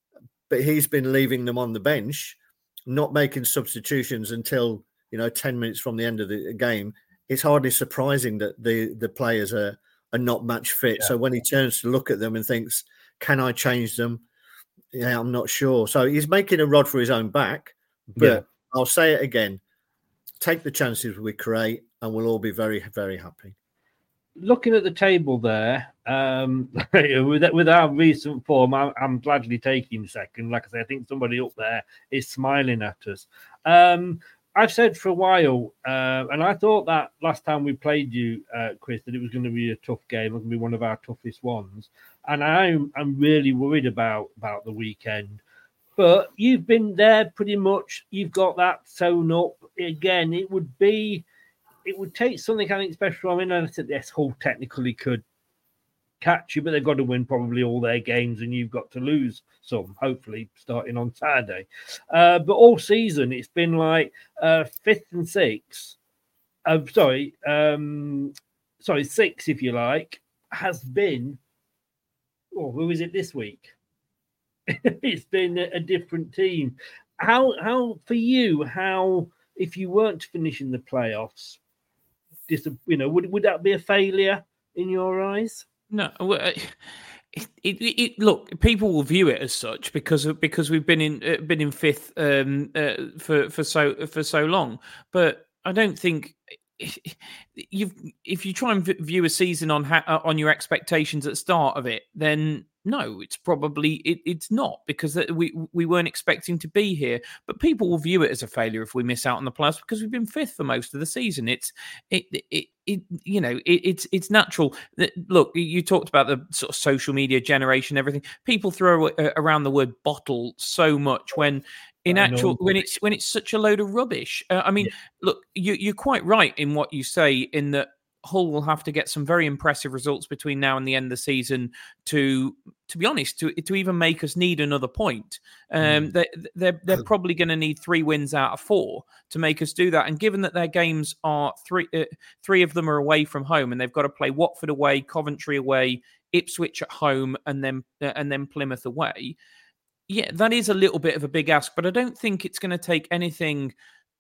But he's been leaving them on the bench, not making substitutions until, you know, ten minutes from the end of the game. It's hardly surprising that the, the players are, are not match fit. Yeah. So when he turns to look at them and thinks, can I change them? Yeah, I'm not sure. So he's making a rod for his own back. But Yeah. I'll say it again. Take the chances we create and we'll all be very, very happy. Looking at the table there, um, with with our recent form, I'm, I'm gladly taking second. Like I say, I think somebody up there is smiling at us. Um, I've said for a while, uh, and I thought that last time we played you, uh, Chris, that it was going to be a tough game. It was going to be one of our toughest ones. And I'm I'm really worried about, about the weekend. But you've been there pretty much. You've got that sewn up. Again, it would be, it would take something, I think, special. I mean, I said this whole technically could catch you, but they've got to win probably all their games, and you've got to lose some, hopefully, starting on Saturday. Uh, but all season, it's been like uh, fifth and sixth. Uh, sorry, um, sorry, six, if you like, has been. Oh, who is it this week? It's been a, a different team. How, how for you? How, if you weren't finishing the playoffs, dis, you know, would would that be a failure in your eyes? No, well, uh, it, it, it, look, people will view it as such because of, because we've been in uh, been in fifth um, uh, for for so for so long. But I don't think you've if you try and view a season on ha- on your expectations at the start of it, then No, it's probably it, it's not because we we weren't expecting to be here. But people will view it as a failure if we miss out on the playoffs because we've been fifth for most of the season. It's it it, it you know it, it's it's natural. Look, you talked about the sort of social media generation, everything. People throw around the word bottle so much when in actual when it's when it's such a load of rubbish. Uh, I mean, yeah. Look, you you're quite right in what you say in that Hull will have to get some very impressive results between now and the end of the season to, to be honest, to to even make us need another point. Um, mm. they, they're they're probably going to need three wins out of four to make us do that. And given that their games are three, uh, three of them are away from home, and they've got to play Watford away, Coventry away, Ipswich at home, and then uh, and then Plymouth away. Yeah, that is a little bit of a big ask, but I don't think it's going to take anything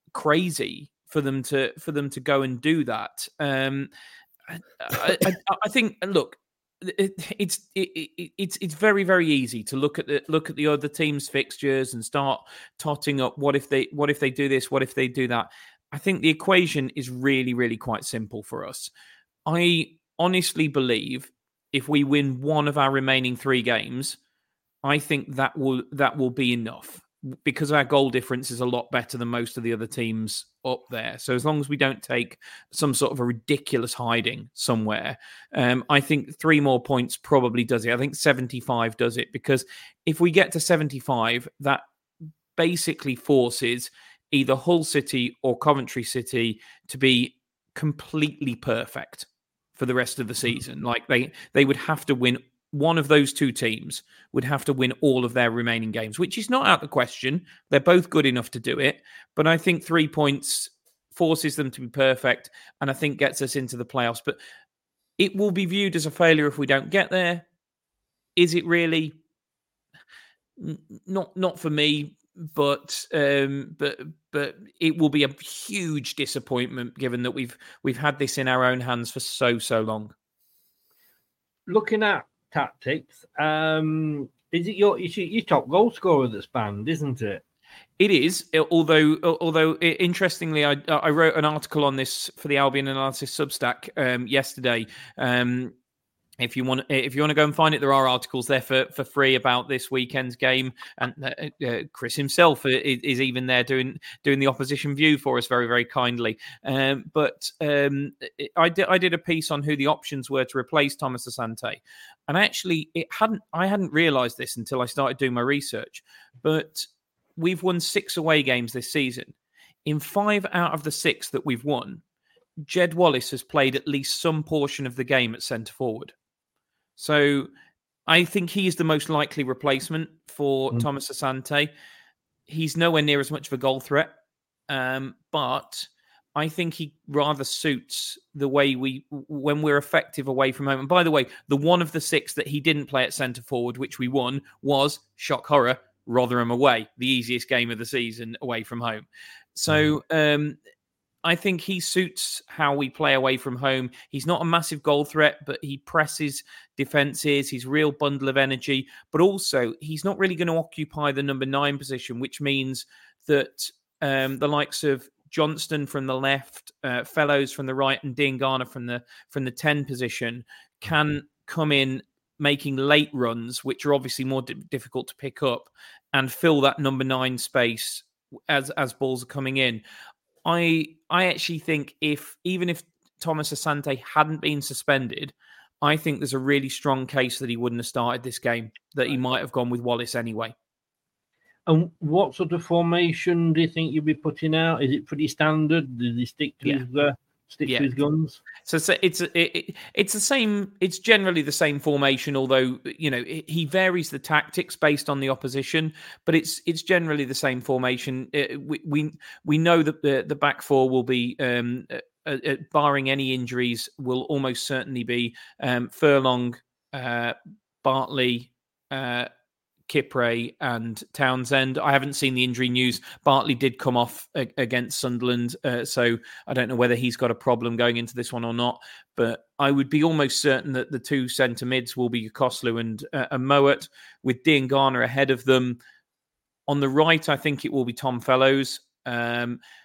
crazy for them to for them to go and do that. Um, I, I, I think. Look, it, it's it, it, it's it's very very easy to look at the look at the other teams' fixtures and start totting up. What if they what if they do this? What if they do that? I think the equation is really really quite simple for us. I honestly believe if we win one of our remaining three games, I think that will that will be enough. Because our goal difference is a lot better than most of the other teams up there. So as long as we don't take some sort of a ridiculous hiding somewhere, um, I think three more points probably does it. I think seventy-five does it, because if we get to seventy-five, that basically forces either Hull City or Coventry City to be completely perfect for the rest of the season. Like they, they would have to win. One of those two teams would have to win all of their remaining games, which is not out of the question. They're both good enough to do it. But I think three points forces them to be perfect and I think gets us into the playoffs. But it will be viewed as a failure if we don't get there. Is it really? Not not for me, but um, but but it will be a huge disappointment given that we've we've had this in our own hands for so, so long. Looking at tactics, um is it your it's your top goal scorer that's banned, isn't it? It is, although although interestingly, I I wrote an article on this for the Albion Analysis Substack um, yesterday. Um, if you want, if you want to go and find it, there are articles there for, for free about this weekend's game, and uh, uh, Chris himself is, is even there doing doing the opposition view for us very very kindly. Um, but um, I did I did a piece on who the options were to replace Thomas Asante, and actually it hadn't I hadn't realised this until I started doing my research. But we've won six away games this season. In five out of the six that we've won, Jed Wallace has played at least some portion of the game at centre forward. So I think he is the most likely replacement for mm. Thomas Asante. He's nowhere near as much of a goal threat, um, but I think he rather suits the way we, when we're effective away from home. And by the way, the one of the six that he didn't play at centre forward, which we won, was, shock horror, Rotherham away, the easiest game of the season away from home. So mm. um, I think he suits how we play away from home. He's not a massive goal threat, but he presses defences. He's a real bundle of energy. But also, he's not really going to occupy the number nine position, which means that um, the likes of Johnston from the left, uh, Fellows from the right, and Diangana from the from the ten position can come in making late runs, which are obviously more di- difficult to pick up, and fill that number nine space as as balls are coming in. I I actually think if even if Thomas Asante hadn't been suspended, I think there's a really strong case that he wouldn't have started this game, that he might have gone with Wallace anyway. And what sort of formation do you think you'll be putting out? Is it pretty standard? Does he stick to yeah. his uh, stick yeah. to his guns? So it's it's it, it's the same. It's generally the same formation, although you know he varies the tactics based on the opposition. But it's it's generally the same formation. We we, we know that the, the back four will be, um, uh, uh, barring any injuries, will almost certainly be um, Furlong, uh, Bartley, uh, Kipre and Townsend. I haven't seen the injury news. Bartley did come off a- against Sunderland, uh, so I don't know whether he's got a problem going into this one or not. But I would be almost certain that the two centre mids will be Koslu and, uh, and Mowat, with Diangana ahead of them. On the right, I think it will be Tom Fellows. Um,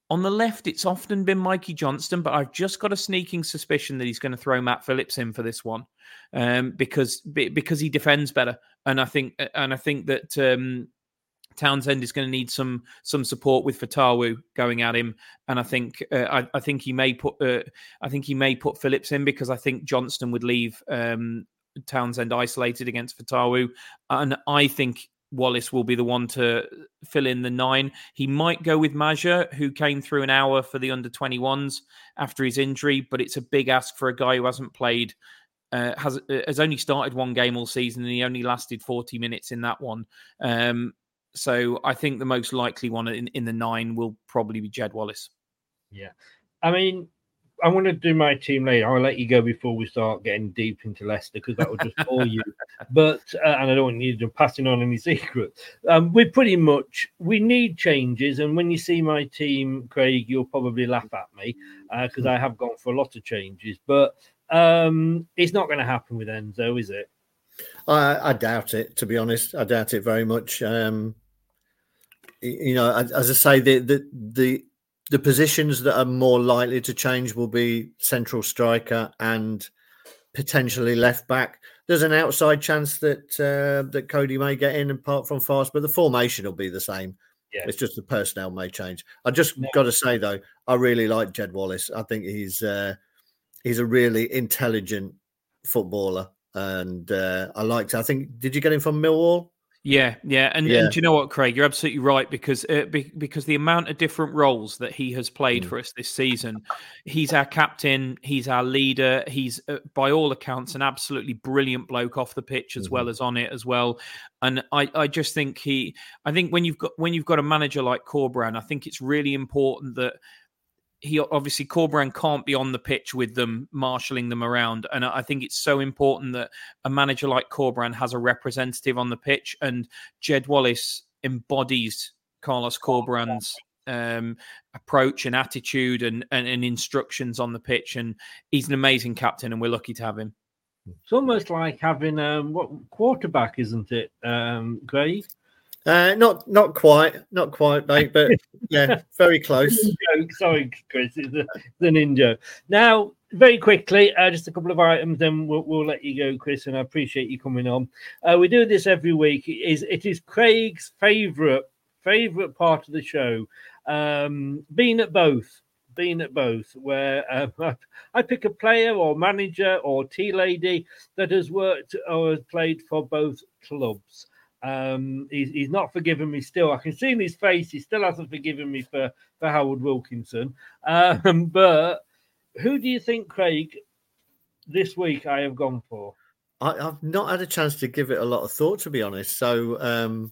On the left, it's often been Mikey Johnston, but I've just got a sneaking suspicion that he's going to throw Matt Phillips in for this one, um, because because he defends better, and I think and I think that um, Townsend is going to need some some support with Fatawu going at him, and I think uh, I, I think he may put uh, I think he may put Phillips in because I think Johnston would leave um, Townsend isolated against Fatawu, and I think Wallace will be the one to fill in the nine. He might go with Maja, who came through an hour for the under twenty-ones after his injury, but it's a big ask for a guy who hasn't played, uh, has has only started one game all season, and he only lasted forty minutes in that one. Um, so I think the most likely one in, in the nine will probably be Jed Wallace. Yeah. I mean, I'm going to do my team later. I'll let you go before we start getting deep into Leicester because that will just bore you. But uh, and I don't want you to passing on any secrets. Um, we're pretty much we need changes. And when you see my team, Craig, you'll probably laugh at me because uh, I have gone for a lot of changes. But um, it's not going to happen with Enzo, is it? I, I doubt it. To be honest, I doubt it very much. Um, you know, as, as I say, the the the. The positions that are more likely to change will be central striker and potentially left back. There's an outside chance that uh, that Cody may get in apart from Fast, but the formation will be the same. Yeah. It's just the personnel may change. I just no. got to say though, I really like Jed Wallace. I think he's uh, he's a really intelligent footballer, and uh, I liked. I think did you get him from Millwall? Yeah, yeah. And, yeah. and do you know what, Craig? You're absolutely right because uh, be, because the amount of different roles that he has played mm. for us this season, he's our captain, he's our leader, he's, uh, by all accounts, an absolutely brilliant bloke off the pitch as mm-hmm. well as on it as well. And I, I just think he, I think when you've got when you've got a manager like Corberán, I think it's really important that he obviously Corberán can't be on the pitch with them, marshalling them around. And I think it's so important that a manager like Corberán has a representative on the pitch. And Jed Wallace embodies Carlos Corberán's um, approach and attitude and, and, and instructions on the pitch. And he's an amazing captain, and we're lucky to have him. It's almost like having um, what quarterback, isn't it, um, Craig? Uh, not not quite, not quite, mate, but yeah, very close. Sorry, Chris, it's, a, it's an in-joke. Now, very quickly, uh, just a couple of items, then we'll, we'll let you go, Chris, and I appreciate you coming on. Uh, we do this every week. It is, it is Craig's favourite favourite part of the show, um, being at both. Being at both, where uh, I pick a player or manager or tea lady that has worked or has played for both clubs. Um, he's, he's not forgiven me still. I can see in his face he still hasn't forgiven me for, for Howard Wilkinson. Um, but who do you think, Craig, this week I have gone for? I, I've not had a chance to give it a lot of thought, to be honest. So um,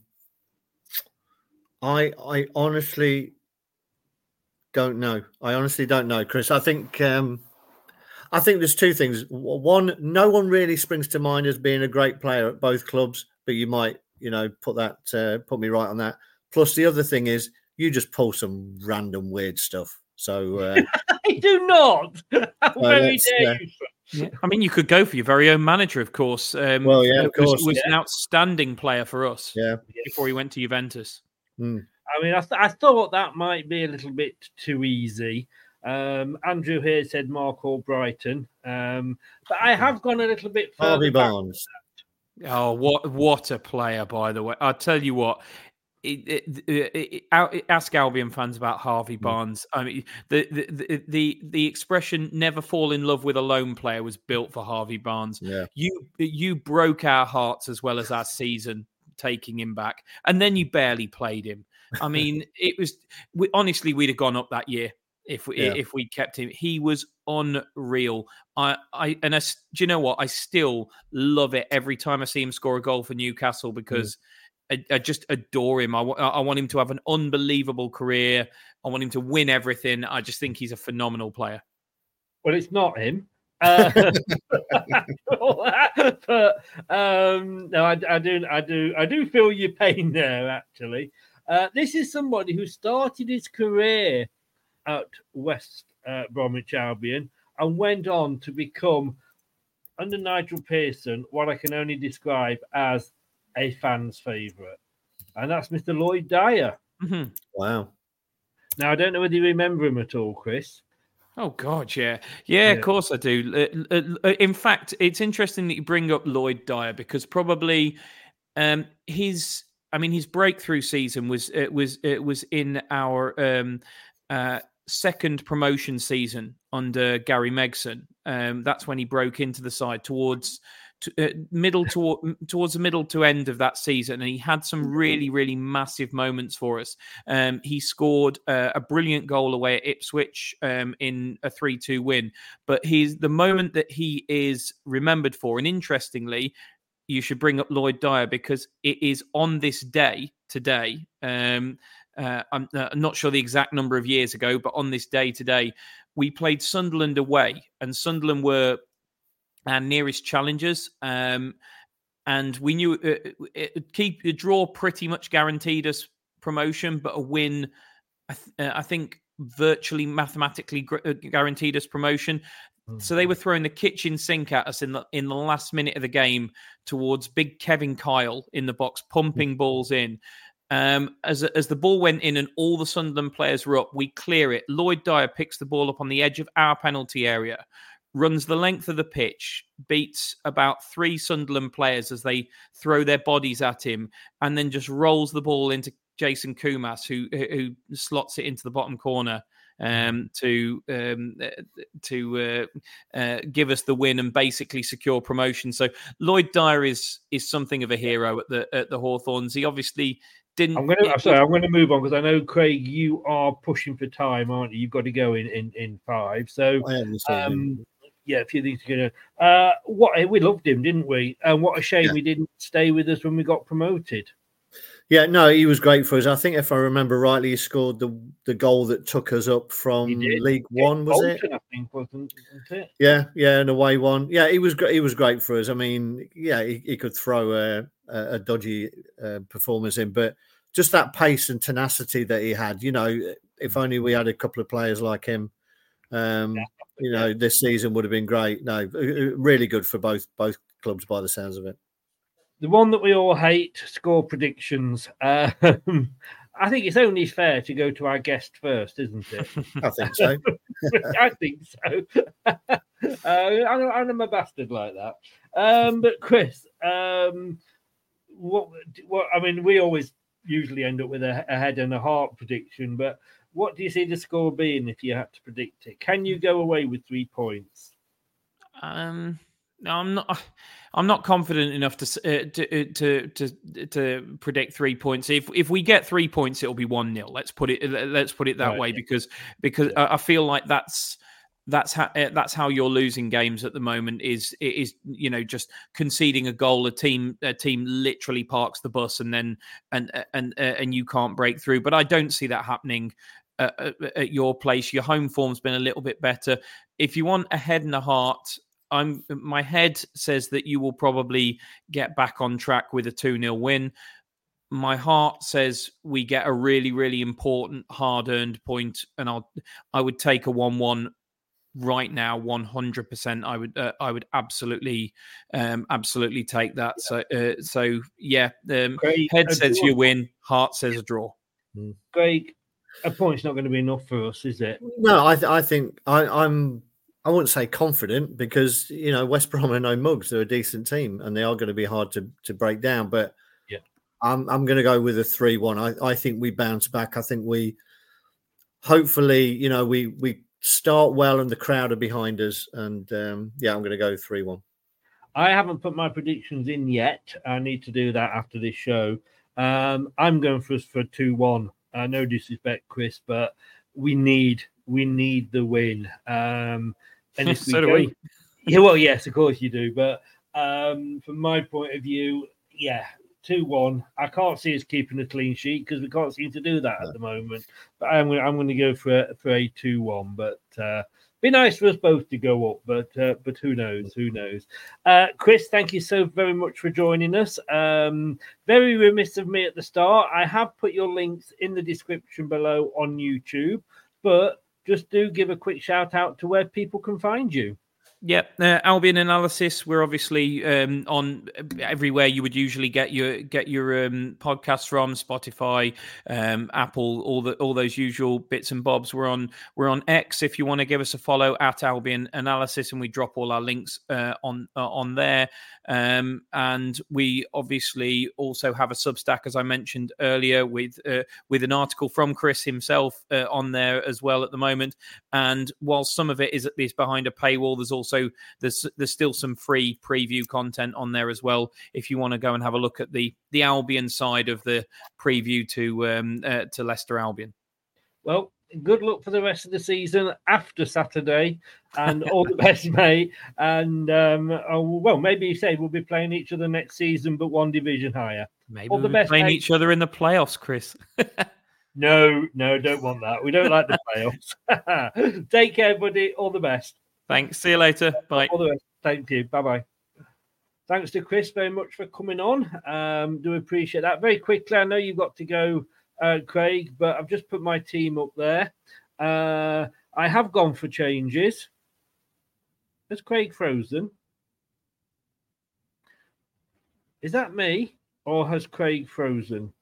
I I honestly don't know. I honestly don't know, Chris. I think um, I think there's two things. One, no one really springs to mind as being a great player at both clubs, but you might. You know, put that, uh, put me right on that. Plus, the other thing is, you just pull some random weird stuff. So uh, I do not. How well, very dare you? Yeah. I mean, you could go for your very own manager, of course. Um, well, yeah, of course. Was, was yeah. an outstanding player for us. Yeah. Before he went to Juventus. Mm. I mean, I, th- I thought that might be a little bit too easy. Um, Andrew here said Mark Albrighton, um, but I have gone a little bit further. Harvey Barnes. Oh, what what a player, by the way. I'll tell you what, it, it, it, it, ask Albion fans about Harvey Barnes. I mean, the, the the the expression "never fall in love with a lone player" was built for Harvey Barnes. Yeah. You you broke our hearts as well as our season taking him back, and then you barely played him. I mean, it was we, honestly we'd have gone up that year if we yeah. if we kept him. He was unreal. I, I and I, do you know what? I still love it every time I see him score a goal for Newcastle because mm. I, I just adore him. I, I want him to have an unbelievable career. I want him to win everything. I just think he's a phenomenal player. Well, it's not him. Uh, but um, no, I, I do, I do, I do feel your pain there. Actually, uh, this is somebody who started his career at West uh, Bromwich Albion and went on to become, under Nigel Pearson, what I can only describe as a fan's favourite, and that's Mister Lloyd Dyer. Mm-hmm. Wow. Now, I don't know whether you remember him at all, Chris. Oh, God, yeah. Yeah, yeah. Of course I do. Uh, uh, in fact, it's interesting that you bring up Lloyd Dyer because probably um, his, I mean, his breakthrough season was it was it was in our um, uh, second promotion season under Gary Megson. Um, that's when he broke into the side towards to, uh, middle toward, towards the middle to end of that season, and he had some really, really massive moments for us. Um, he scored uh, a brilliant goal away at Ipswich um, in a three two win. But he's the moment that he is remembered for, and interestingly, you should bring up Lloyd Dyer because it is on this day today. Um, uh, I'm, uh, I'm not sure the exact number of years ago, but on this day today, we played Sunderland away, and Sunderland were our nearest challengers, um, and we knew it, it, keep the draw pretty much guaranteed us promotion, but a win, I, th- uh, I think, virtually mathematically gr- guaranteed us promotion. Mm-hmm. So they were throwing the kitchen sink at us in the in the last minute of the game towards big Kevin Kyle in the box, pumping mm-hmm. balls in. Um, as as the ball went in and all the Sunderland players were up, we clear it. Lloyd Dyer picks the ball up on the edge of our penalty area, runs the length of the pitch, beats about three Sunderland players as they throw their bodies at him, and then just rolls the ball into Jason Kumas, who who slots it into the bottom corner um, to um, to uh, uh, give us the win and basically secure promotion. So Lloyd Dyer is is something of a hero at the at the Hawthorns. He obviously didn't. I'm going to. I'm sorry. I'm going to move on because I know, Craig, you are pushing for time, aren't you? You've got to go in in, in five. So. Um, Yeah, a few things to go. Uh, what we loved him, didn't we? And what a shame yeah. he didn't stay with us when we got promoted. Yeah, no, he was great for us. I think if I remember rightly, he scored the the goal that took us up from League yeah, One, was Bolton, it? I think wasn't, wasn't it? Yeah, yeah, an away one. Yeah, he was great. He was great for us. I mean, yeah, he, he could throw a, a dodgy uh, performance in, but just that pace and tenacity that he had. You know, if only we had a couple of players like him. Um, yeah. You know, this season would have been great. No, really good for both both clubs by the sounds of it. The one that we all hate, score predictions. Um, I think it's only fair to go to our guest first, isn't it? I think so. I think so. uh, I'm, I'm a bastard like that. Um, but Chris, um, what? What? I mean, we always usually end up with a, a head and a heart prediction, but. What do you see the score being if you had to predict it? Can you go away with three points? Um, no, I'm not. I'm not confident enough to uh, to, to to to predict three points. If if we get three points, it'll be one nil. Let's put it. Let's put it that right, way yeah. because because yeah. I feel like that's that's how that's how you're losing games at the moment. Is is you know just conceding a goal, a team a team literally parks the bus and then and and uh, and you can't break through. But I don't see that happening. Uh, at your place, your home form's been a little bit better. If you want a head and a heart, I'm my head says that you will probably get back on track with a two nil win. My heart says we get a really, really important, hard-earned point, and I'll I would take a one one right now, one hundred percent. I would uh, I would absolutely um, absolutely take that. So uh, so yeah, um, head says you win, heart says a draw. Greg. A point's not going to be enough for us, is it? No, I, th- I think I, I'm. I wouldn't say confident because you know West Brom are no mugs. They're a decent team and they are going to be hard to, to break down. But yeah, I'm I'm going to go with a three one. I, I think we bounce back. I think we hopefully you know we we start well and the crowd are behind us. And um, yeah, I'm going to go three one. I haven't put my predictions in yet. I need to do that after this show. Um, I'm going for us for two one. Uh, no disrespect, Chris, but we need we need the win. Um, and if we so do go, we. Yeah, well, yes, of course you do. But um, from my point of view, yeah, two one. I can't see us keeping a clean sheet because we can't seem to do that no. at the moment. But I'm going I'm going to go for a, for a two one. But uh, be nice for us both to go up. But uh, but who knows? Who knows? Uh, Chris, thank you so very much for joining us. Um, very remiss of me at the start. I have put your links in the description below on YouTube, but just do give a quick shout out to where people can find you. Yep, uh, Albion analysis. We're obviously um, on everywhere you would usually get your get your um, podcasts from: Spotify, um, Apple, all the all those usual bits and bobs. We're on we're on X if you want to give us a follow at Albion Analysis, and we drop all our links uh, on uh, on there. Um, and we obviously also have a Substack, as I mentioned earlier, with uh, with an article from Chris himself uh, on there as well at the moment. And while some of it is is behind a paywall, there's also So there's there's still some free preview content on there as well if you want to go and have a look at the the Albion side of the preview to um, uh, to Leicester Albion. Well, good luck for the rest of the season after Saturday, and all the best, mate. And um, oh, well, maybe you say we'll be playing each other next season, but one division higher. Maybe all we'll the be best, playing mate. each other in the playoffs, Chris. No, no, don't want that. We don't like the playoffs. Take care, buddy. All the best. Thanks. See you later. Bye. All the best. Thank you. Bye-bye. Thanks to Chris very much for coming on. Um, do appreciate that. Very quickly, I know you've got to go, uh, Craig, but I've just put my team up there. Uh, I have gone for changes. Has Craig frozen? Is that me, or has Craig frozen?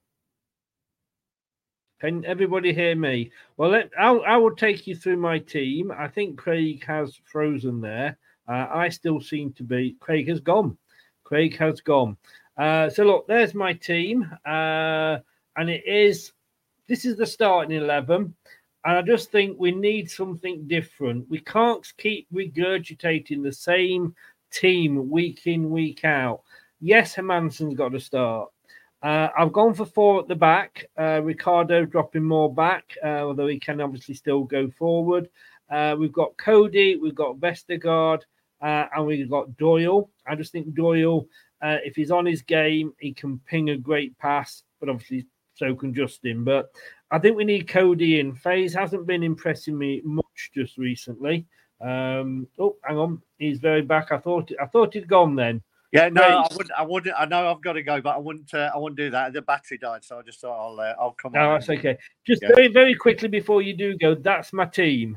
Can everybody hear me? Well, let, I'll, I will take you through my team. I think Craig has frozen there. Uh, I still seem to be. Craig has gone. Craig has gone. Uh, so, look, there's my team. Uh, and it is, this is the starting eleven. And I just think we need something different. We can't keep regurgitating the same team week in, week out. Yes, Hermansen's got to start. Uh, I've gone for four at the back. Uh, Ricardo dropping more back, uh, although he can obviously still go forward. Uh, we've got Cody, we've got Vestergaard, uh, and we've got Doyle. I just think Doyle, uh, if he's on his game, he can ping a great pass, but obviously so can Justin. But I think we need Cody in. FaZe hasn't been impressing me much just recently. Um, oh, hang on, he's very back. I thought I thought he'd gone then. Yeah, no, Great. I wouldn't. I wouldn't. I know I've got to go, but I wouldn't. Uh, I wouldn't do that. The battery died, so I just thought I'll. Uh, I'll come on. No, that's okay. Just Yeah. very, very quickly before you do go, that's my team.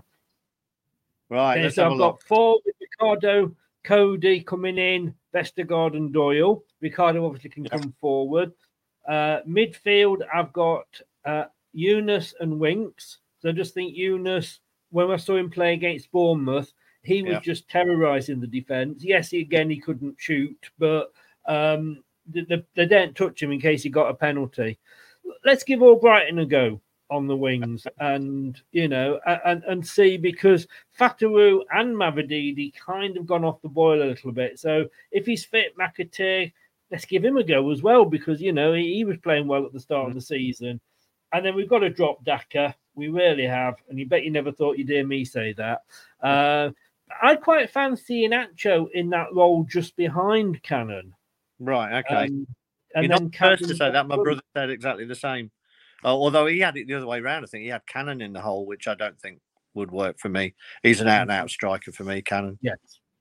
Right. Okay, Let's so have I've a got look. four with Ricardo, Cody coming in, Vestergaard and Doyle. Ricardo obviously can Yeah. come forward. Uh, midfield, I've got uh, Eunice and Winks. So I just think Eunice, when I saw him play against Bournemouth, he was Yeah. just terrorising the defence. Yes, he, again, he couldn't shoot, but um, they, they, they didn't touch him in case he got a penalty. Let's give Albrighton a go on the wings and, you know, and, and see, because Fatawu and Mavididi kind of gone off the boil a little bit. So if he's fit, McAteer, let's give him a go as well, because, you know, he, he was playing well at the start of the season. And then we've got to drop Daka. We really have. And you bet you never thought you'd hear me say that. Uh, I quite fancy Inacho in that role just behind Cannon. Right. Okay. Um, and You're then not the first to Cannon- say that. My brother said exactly the same. Uh, although he had it the other way around. I think he had Cannon in the hole, which I don't think would work for me. He's an out and out striker for me, Cannon. Yes.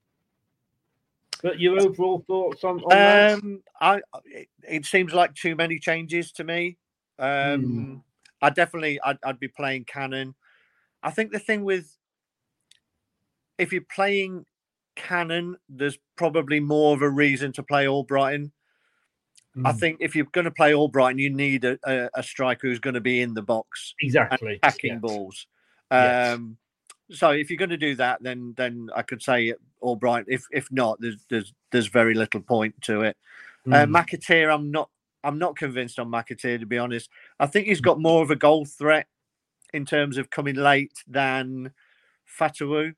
But your overall thoughts on, on that? Um, I it, it seems like too many changes to me. Um, Hmm. I definitely I'd, I'd be playing Cannon. I think the thing with if you're playing Cannon, there's probably more of a reason to play Albrighton. I Hmm. think if you're going to play Albrighton, you need a, a, a striker who's going to be in the box Exactly. attacking Yes. balls. Yes. Um, so if you're going to do that, then then I could say Albrighton. If if not, there's there's there's very little point to it. Uh, Hmm. McAteer, I'm not I'm not convinced on McAteer, to be honest. I think he's got more of a goal threat in terms of coming late than Fatawu.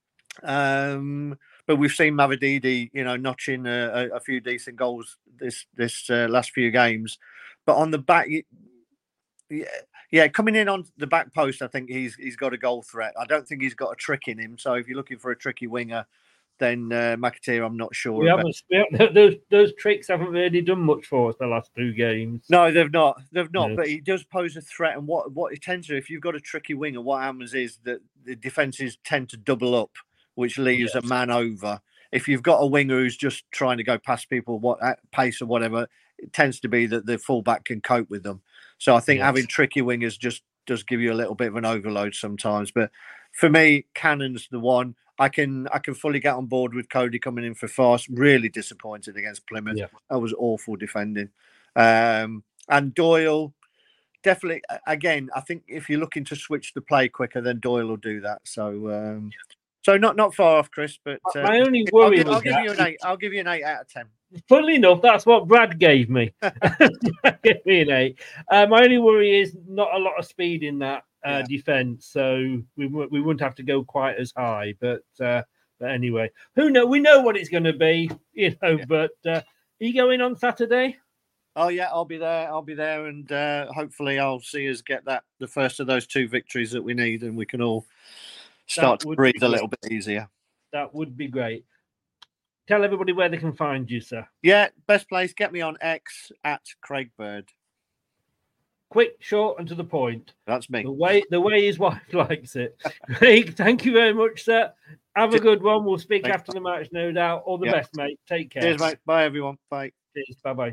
Um, but we've seen Mavididi, you know, notching a, a, a few decent goals this this uh, last few games. But on the back, yeah, yeah, coming in on the back post, I think he's he's got a goal threat. I don't think he's got a trick in him. So if you're looking for a tricky winger, then uh, McAteer, I'm not sure. We about. haven't, we haven't- those those tricks haven't really done much for us the last two games. No, they've not. They've not. Yes. But he does pose a threat. And what what it tends to, if you've got a tricky winger, what happens is that the defenses tend to double up, which leaves Yes. a man over. If you've got a winger who's just trying to go past people, what at pace or whatever, it tends to be that the fullback can cope with them. So I think Yes. having tricky wingers just does give you a little bit of an overload sometimes. But for me, Cannon's the one. I can I can fully get on board with Cody coming in for Force. Really disappointed against Plymouth. Yeah. That was awful defending. Um, and Doyle, definitely, again, I think if you're looking to switch the play quicker, then Doyle will do that. So, um, so not not far off, Chris. But uh, My only I'll, worry give, was I'll give that- you an eight. I'll give you an eight out of ten. Funnily enough, that's what Brad gave me. Gave me an eight. Uh, my only worry is not a lot of speed in that uh, Yeah. defense, so we w- we wouldn't have to go quite as high. But uh, but anyway, who know? We know what it's going to be, you know. Yeah. But uh, are you going on Saturday? Oh yeah, I'll be there. I'll be there, and uh, hopefully, I'll see us get that the first of those two victories that we need, and we can all start to would breathe be a great. little bit easier. That would be great. Tell everybody where they can find you, sir. Yeah, best place. Get me on X at Craig Bird. Quick, short, and to the point. That's me. The way the way his wife likes it. Craig, thank you very much, sir. Have a good one. We'll speak Thanks. after the match, no doubt. All the Yeah. best, mate. Take care. Cheers, mate. Bye, everyone. Bye. Cheers. Bye bye.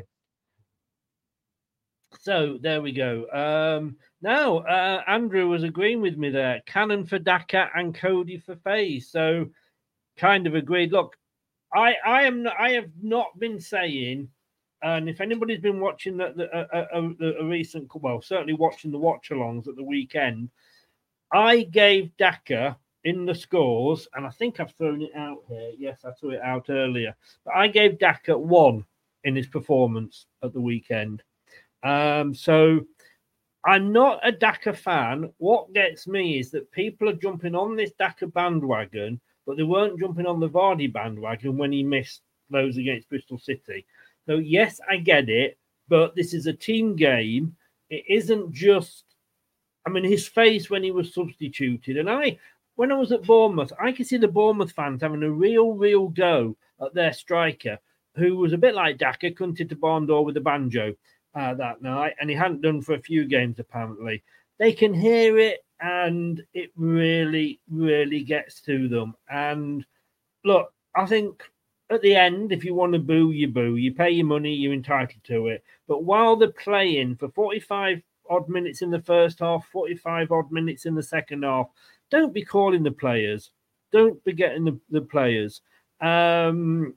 So there we go. Um, now, uh, Andrew was agreeing with me there. Cannon for Daka and Cody for FaZe. So kind of agreed. Look, I, I am not, I have not been saying, and if anybody's been watching the, the, a, a, a recent, well, certainly watching the watch-alongs at the weekend, I gave Daka in the scores, and I think I've thrown it out here. Yes, I threw it out earlier. But I gave Daka one in his performance at the weekend. Um, so I'm not a Daka fan. What gets me is that people are jumping on this Daka bandwagon, but they weren't jumping on the Vardy bandwagon when he missed those against Bristol City. So yes, I get it, but this is a team game. It isn't just, I mean, his face when he was substituted. And I, when I was at Bournemouth, I could see the Bournemouth fans having a real, real go at their striker, who was a bit like Daka, cunted to barn door with a banjo uh, that night, and he hadn't done for a few games, apparently. They can hear it, and it really, really gets to them. And look, I think at the end, if you want to boo, you boo. You pay your money, you're entitled to it. But while they're playing for forty-five odd minutes in the first half, forty-five odd minutes in the second half, don't be calling the players. Don't be getting the, the players. Um,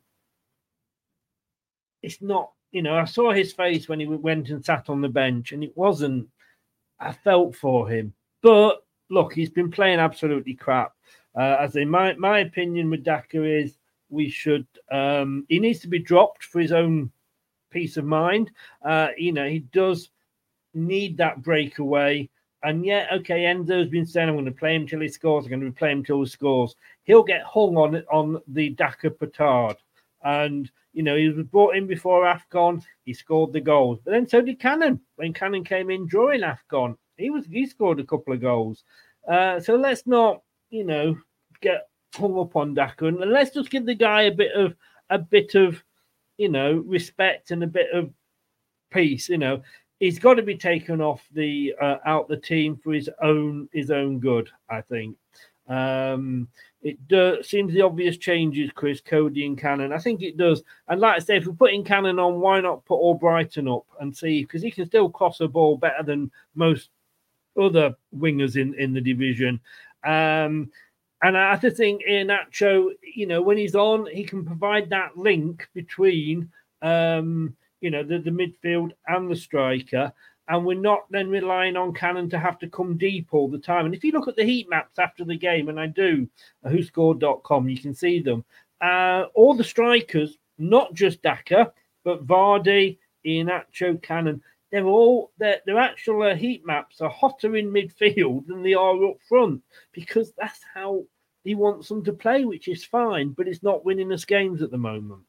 it's not, you know, I saw his face when he went and sat on the bench, and it wasn't, I felt for him. But look, he's been playing absolutely crap. Uh, as in my, my opinion with Daka is we should, um, he needs to be dropped for his own peace of mind. Uh, you know, he does need that breakaway. And yet, okay, Enzo's been saying, I'm going to play him till he scores. I'm going to play him till he scores. He'll get hung on on the Daka petard. And, you know, he was brought in before AFCON. He scored the goals. But then so did Cannon. When Cannon came in during AFCON, he was he scored a couple of goals. Uh, so let's not, you know, get hung up on Daka. And let's just give the guy a bit of, a bit of, you know, respect and a bit of peace, you know. He's got to be taken off the uh, out the team for his own his own good, I think. Um, it do, seems the obvious changes, Chris, Cody and Cannon. I think it does. And like I say, if we're putting Cannon on, why not put Albrighton up and see? Because he can still cross a ball better than most other wingers in, in the division. Um, and I have to think Iheanacho, you know, when he's on, he can provide that link between... Um, you know, the, the midfield and the striker, and we're not then relying on Cannon to have to come deep all the time. And if you look at the heat maps after the game, and I do, uh, who scored dot com, you can see them. Uh, all the strikers, not just Daka, but Vardy, Iheanacho, Cannon, they're all, their, their actual uh, heat maps are hotter in midfield than they are up front, because that's how he wants them to play, which is fine, but it's not winning us games at the moment.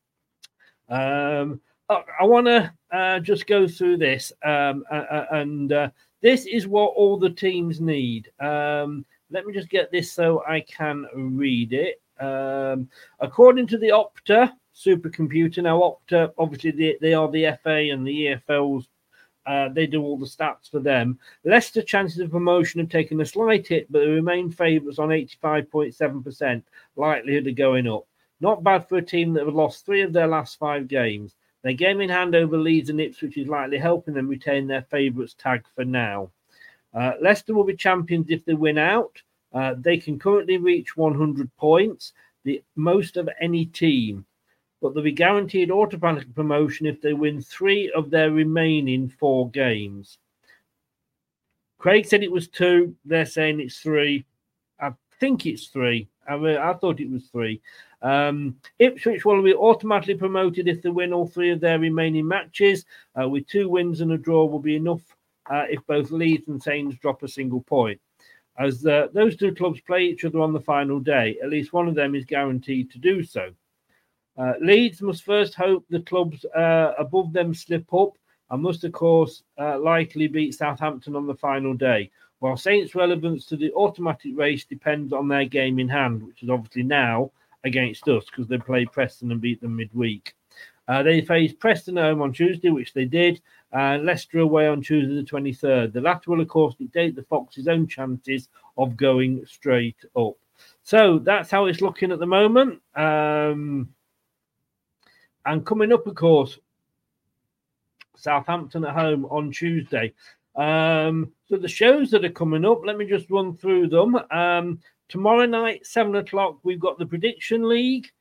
Um, I want to uh, just go through this, um, uh, and uh, this is what all the teams need. Um, let me just get this so I can read it. Um, according to the Opta supercomputer, now Opta, obviously they, they are the F A and the E F L's, uh, they do all the stats for them. Leicester chances of promotion have taken a slight hit, but they remain favourites on eighty-five point seven percent likelihood of going up. Not bad for a team that have lost three of their last five games. Their game in hand over Leeds and Ipswich is likely helping them retain their favourites tag for now. Uh, Leicester will be champions if they win out. Uh, they can currently reach one hundred points, the most of any team, but they'll be guaranteed automatic promotion if they win three of their remaining four games. Craig said it was two. They're saying it's three. I think it's three. I, mean, I thought it was three. Um, Ipswich will be automatically promoted if they win all three of their remaining matches. Uh, with two wins and a draw will be enough uh, if both Leeds and Saints drop a single point. As uh, those two clubs play each other on the final day, at least one of them is guaranteed to do so. Uh, Leeds must first hope the clubs uh, above them slip up and must, of course, uh, likely beat Southampton on the final day, while Saints' relevance to the automatic race depends on their game in hand, which is obviously now against us because they played Preston and beat them midweek. Uh, they faced Preston at home on Tuesday, which they did, and Leicester away on Tuesday the twenty-third. The latter will, of course, dictate the Foxes' own chances of going straight up. So that's how it's looking at the moment. Um, and coming up, of course, Southampton at home on Tuesday. Um, so the shows that are coming up, let me just run through them. Um, tomorrow night, seven o'clock, we've got the Prediction League.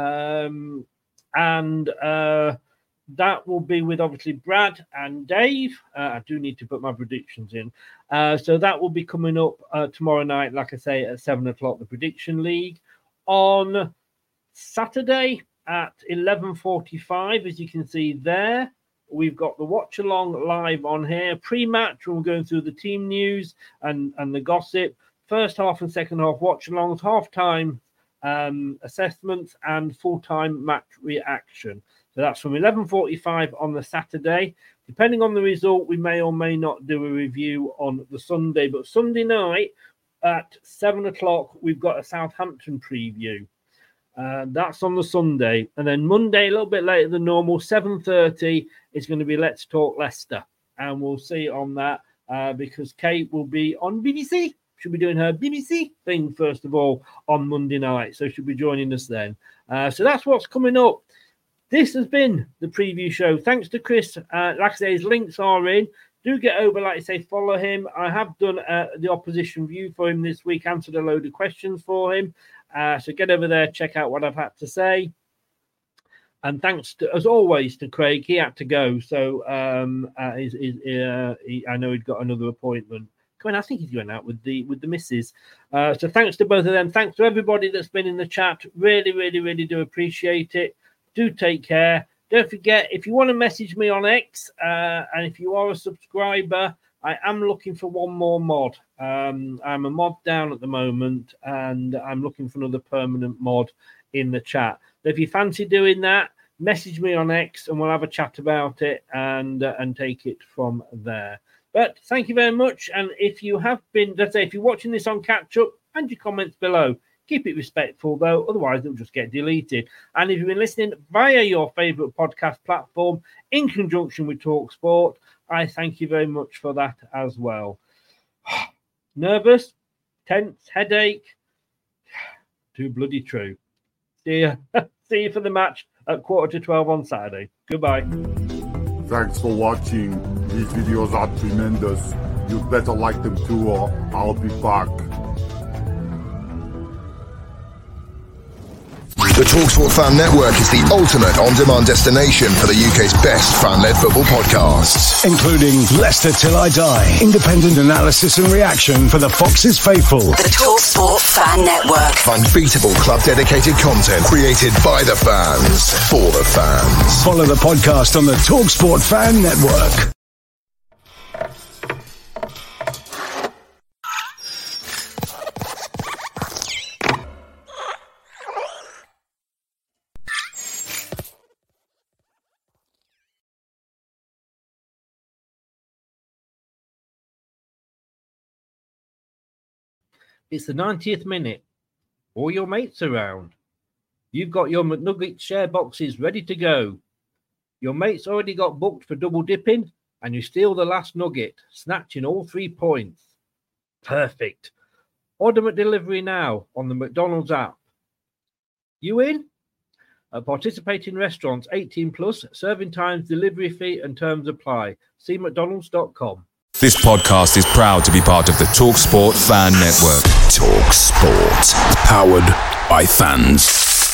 Um, and uh, that will be with, obviously, Brad and Dave. Uh, I do need to put my predictions in. Uh, so that will be coming up uh, tomorrow night, like I say, at seven o'clock, the Prediction League. On Saturday at eleven forty-five, as you can see there, we've got the watch along live on here. Pre-match, we're going through the team news and, and the gossip. First half and second half watch alongs, half time um, assessments, and full time match reaction. So that's from eleven forty-five on the Saturday. Depending on the result, we may or may not do a review on the Sunday. But Sunday night at seven o'clock, we've got a Southampton preview. Uh, that's on the Sunday. And then Monday, a little bit later than normal, seven thirty, is going to be Let's Talk Leicester. And we'll see on that uh, because Kate will be on B B C. She'll be doing her B B C thing, first of all, on Monday night. So she'll be joining us then. Uh, so that's what's coming up. This has been the preview show. Thanks to Chris. Uh, like I say, his links are in. Do get over, like I say, follow him. I have done uh, the opposition view for him this week, answered a load of questions for him. Uh, so get over there, check out what I've had to say. And thanks, to, as always, to Craig. He had to go. So um, uh, he's, he's, uh, he, I know he'd got another appointment. Come on, I think he's going out with the with the missus. Uh, so thanks to both of them. Thanks to everybody that's been in the chat. Really, really, really do appreciate it. Do take care. Don't forget, if you want to message me on X, uh, and if you are a subscriber, I am looking for one more mod. Um, I'm a mod down at the moment, and I'm looking for another permanent mod in the chat. So if you fancy doing that, message me on X, and we'll have a chat about it and uh, and take it from there. But thank you very much. And if you have been, let's say, if you're watching this on catch up, and your comments below. Keep it respectful, though. Otherwise, it'll just get deleted. And if you've been listening via your favourite podcast platform in conjunction with TalkSport, I thank you very much for that as well. Nervous, tense, headache. Too bloody true. See you. See you for the match at quarter to twelve on Saturday. Goodbye. Thanks for watching. These videos are tremendous. You'd better like them too, or I'll be back. The TalkSport Fan Network is the ultimate on-demand destination for the U K's best fan-led football podcasts, including Leicester Till I Die, independent analysis and reaction for the Foxes faithful. The TalkSport Fan Network. Unbeatable club-dedicated content created by the fans, for the fans. Follow the podcast on the TalkSport Fan Network. It's the ninetieth minute. All your mates around. You've got your McNugget share boxes ready to go. Your mate's already got booked for double dipping, and you steal the last nugget, snatching all three points. Perfect. Order McDelivery now on the McDonald's app. You in? At participating restaurants, eighteen plus, serving times, delivery fee and terms apply. See mcdonalds dot com. This podcast is proud to be part of the TalkSport Fan Network. TalkSport. Powered by fans.